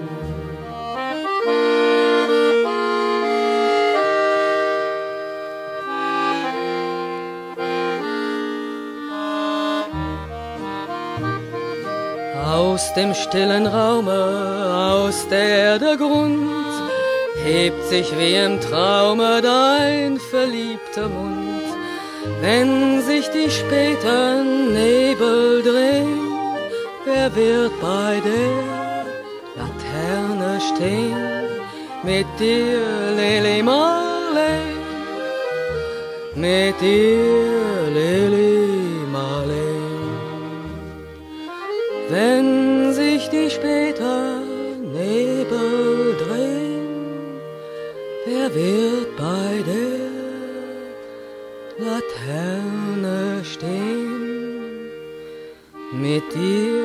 Aus dem stillen Raume, aus der Erde Grund, hebt sich wie im Traume dein verliebter Mund. Wenn sich die späten Nebel drehen, wer wird bei der Laterne stehen? Mit dir, Lili Marleen, mit dir, Lili Marleen. Wenn sich die späten Nebel drehen, wer wird bei der Laterne stehen? Mit dir,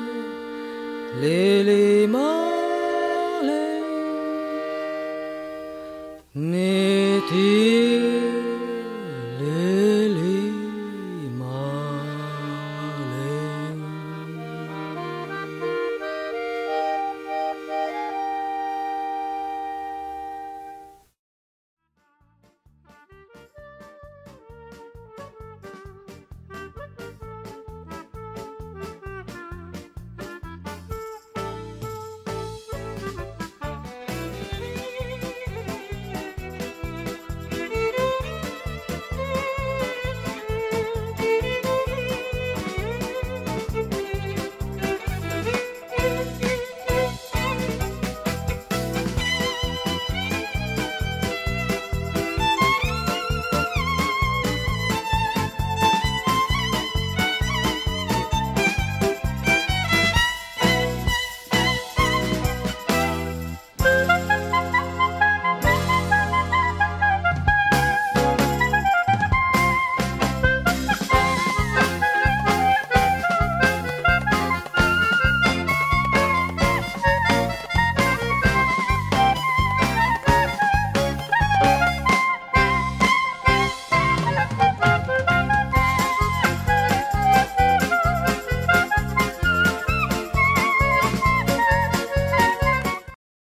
Lili Marleen, mit dir.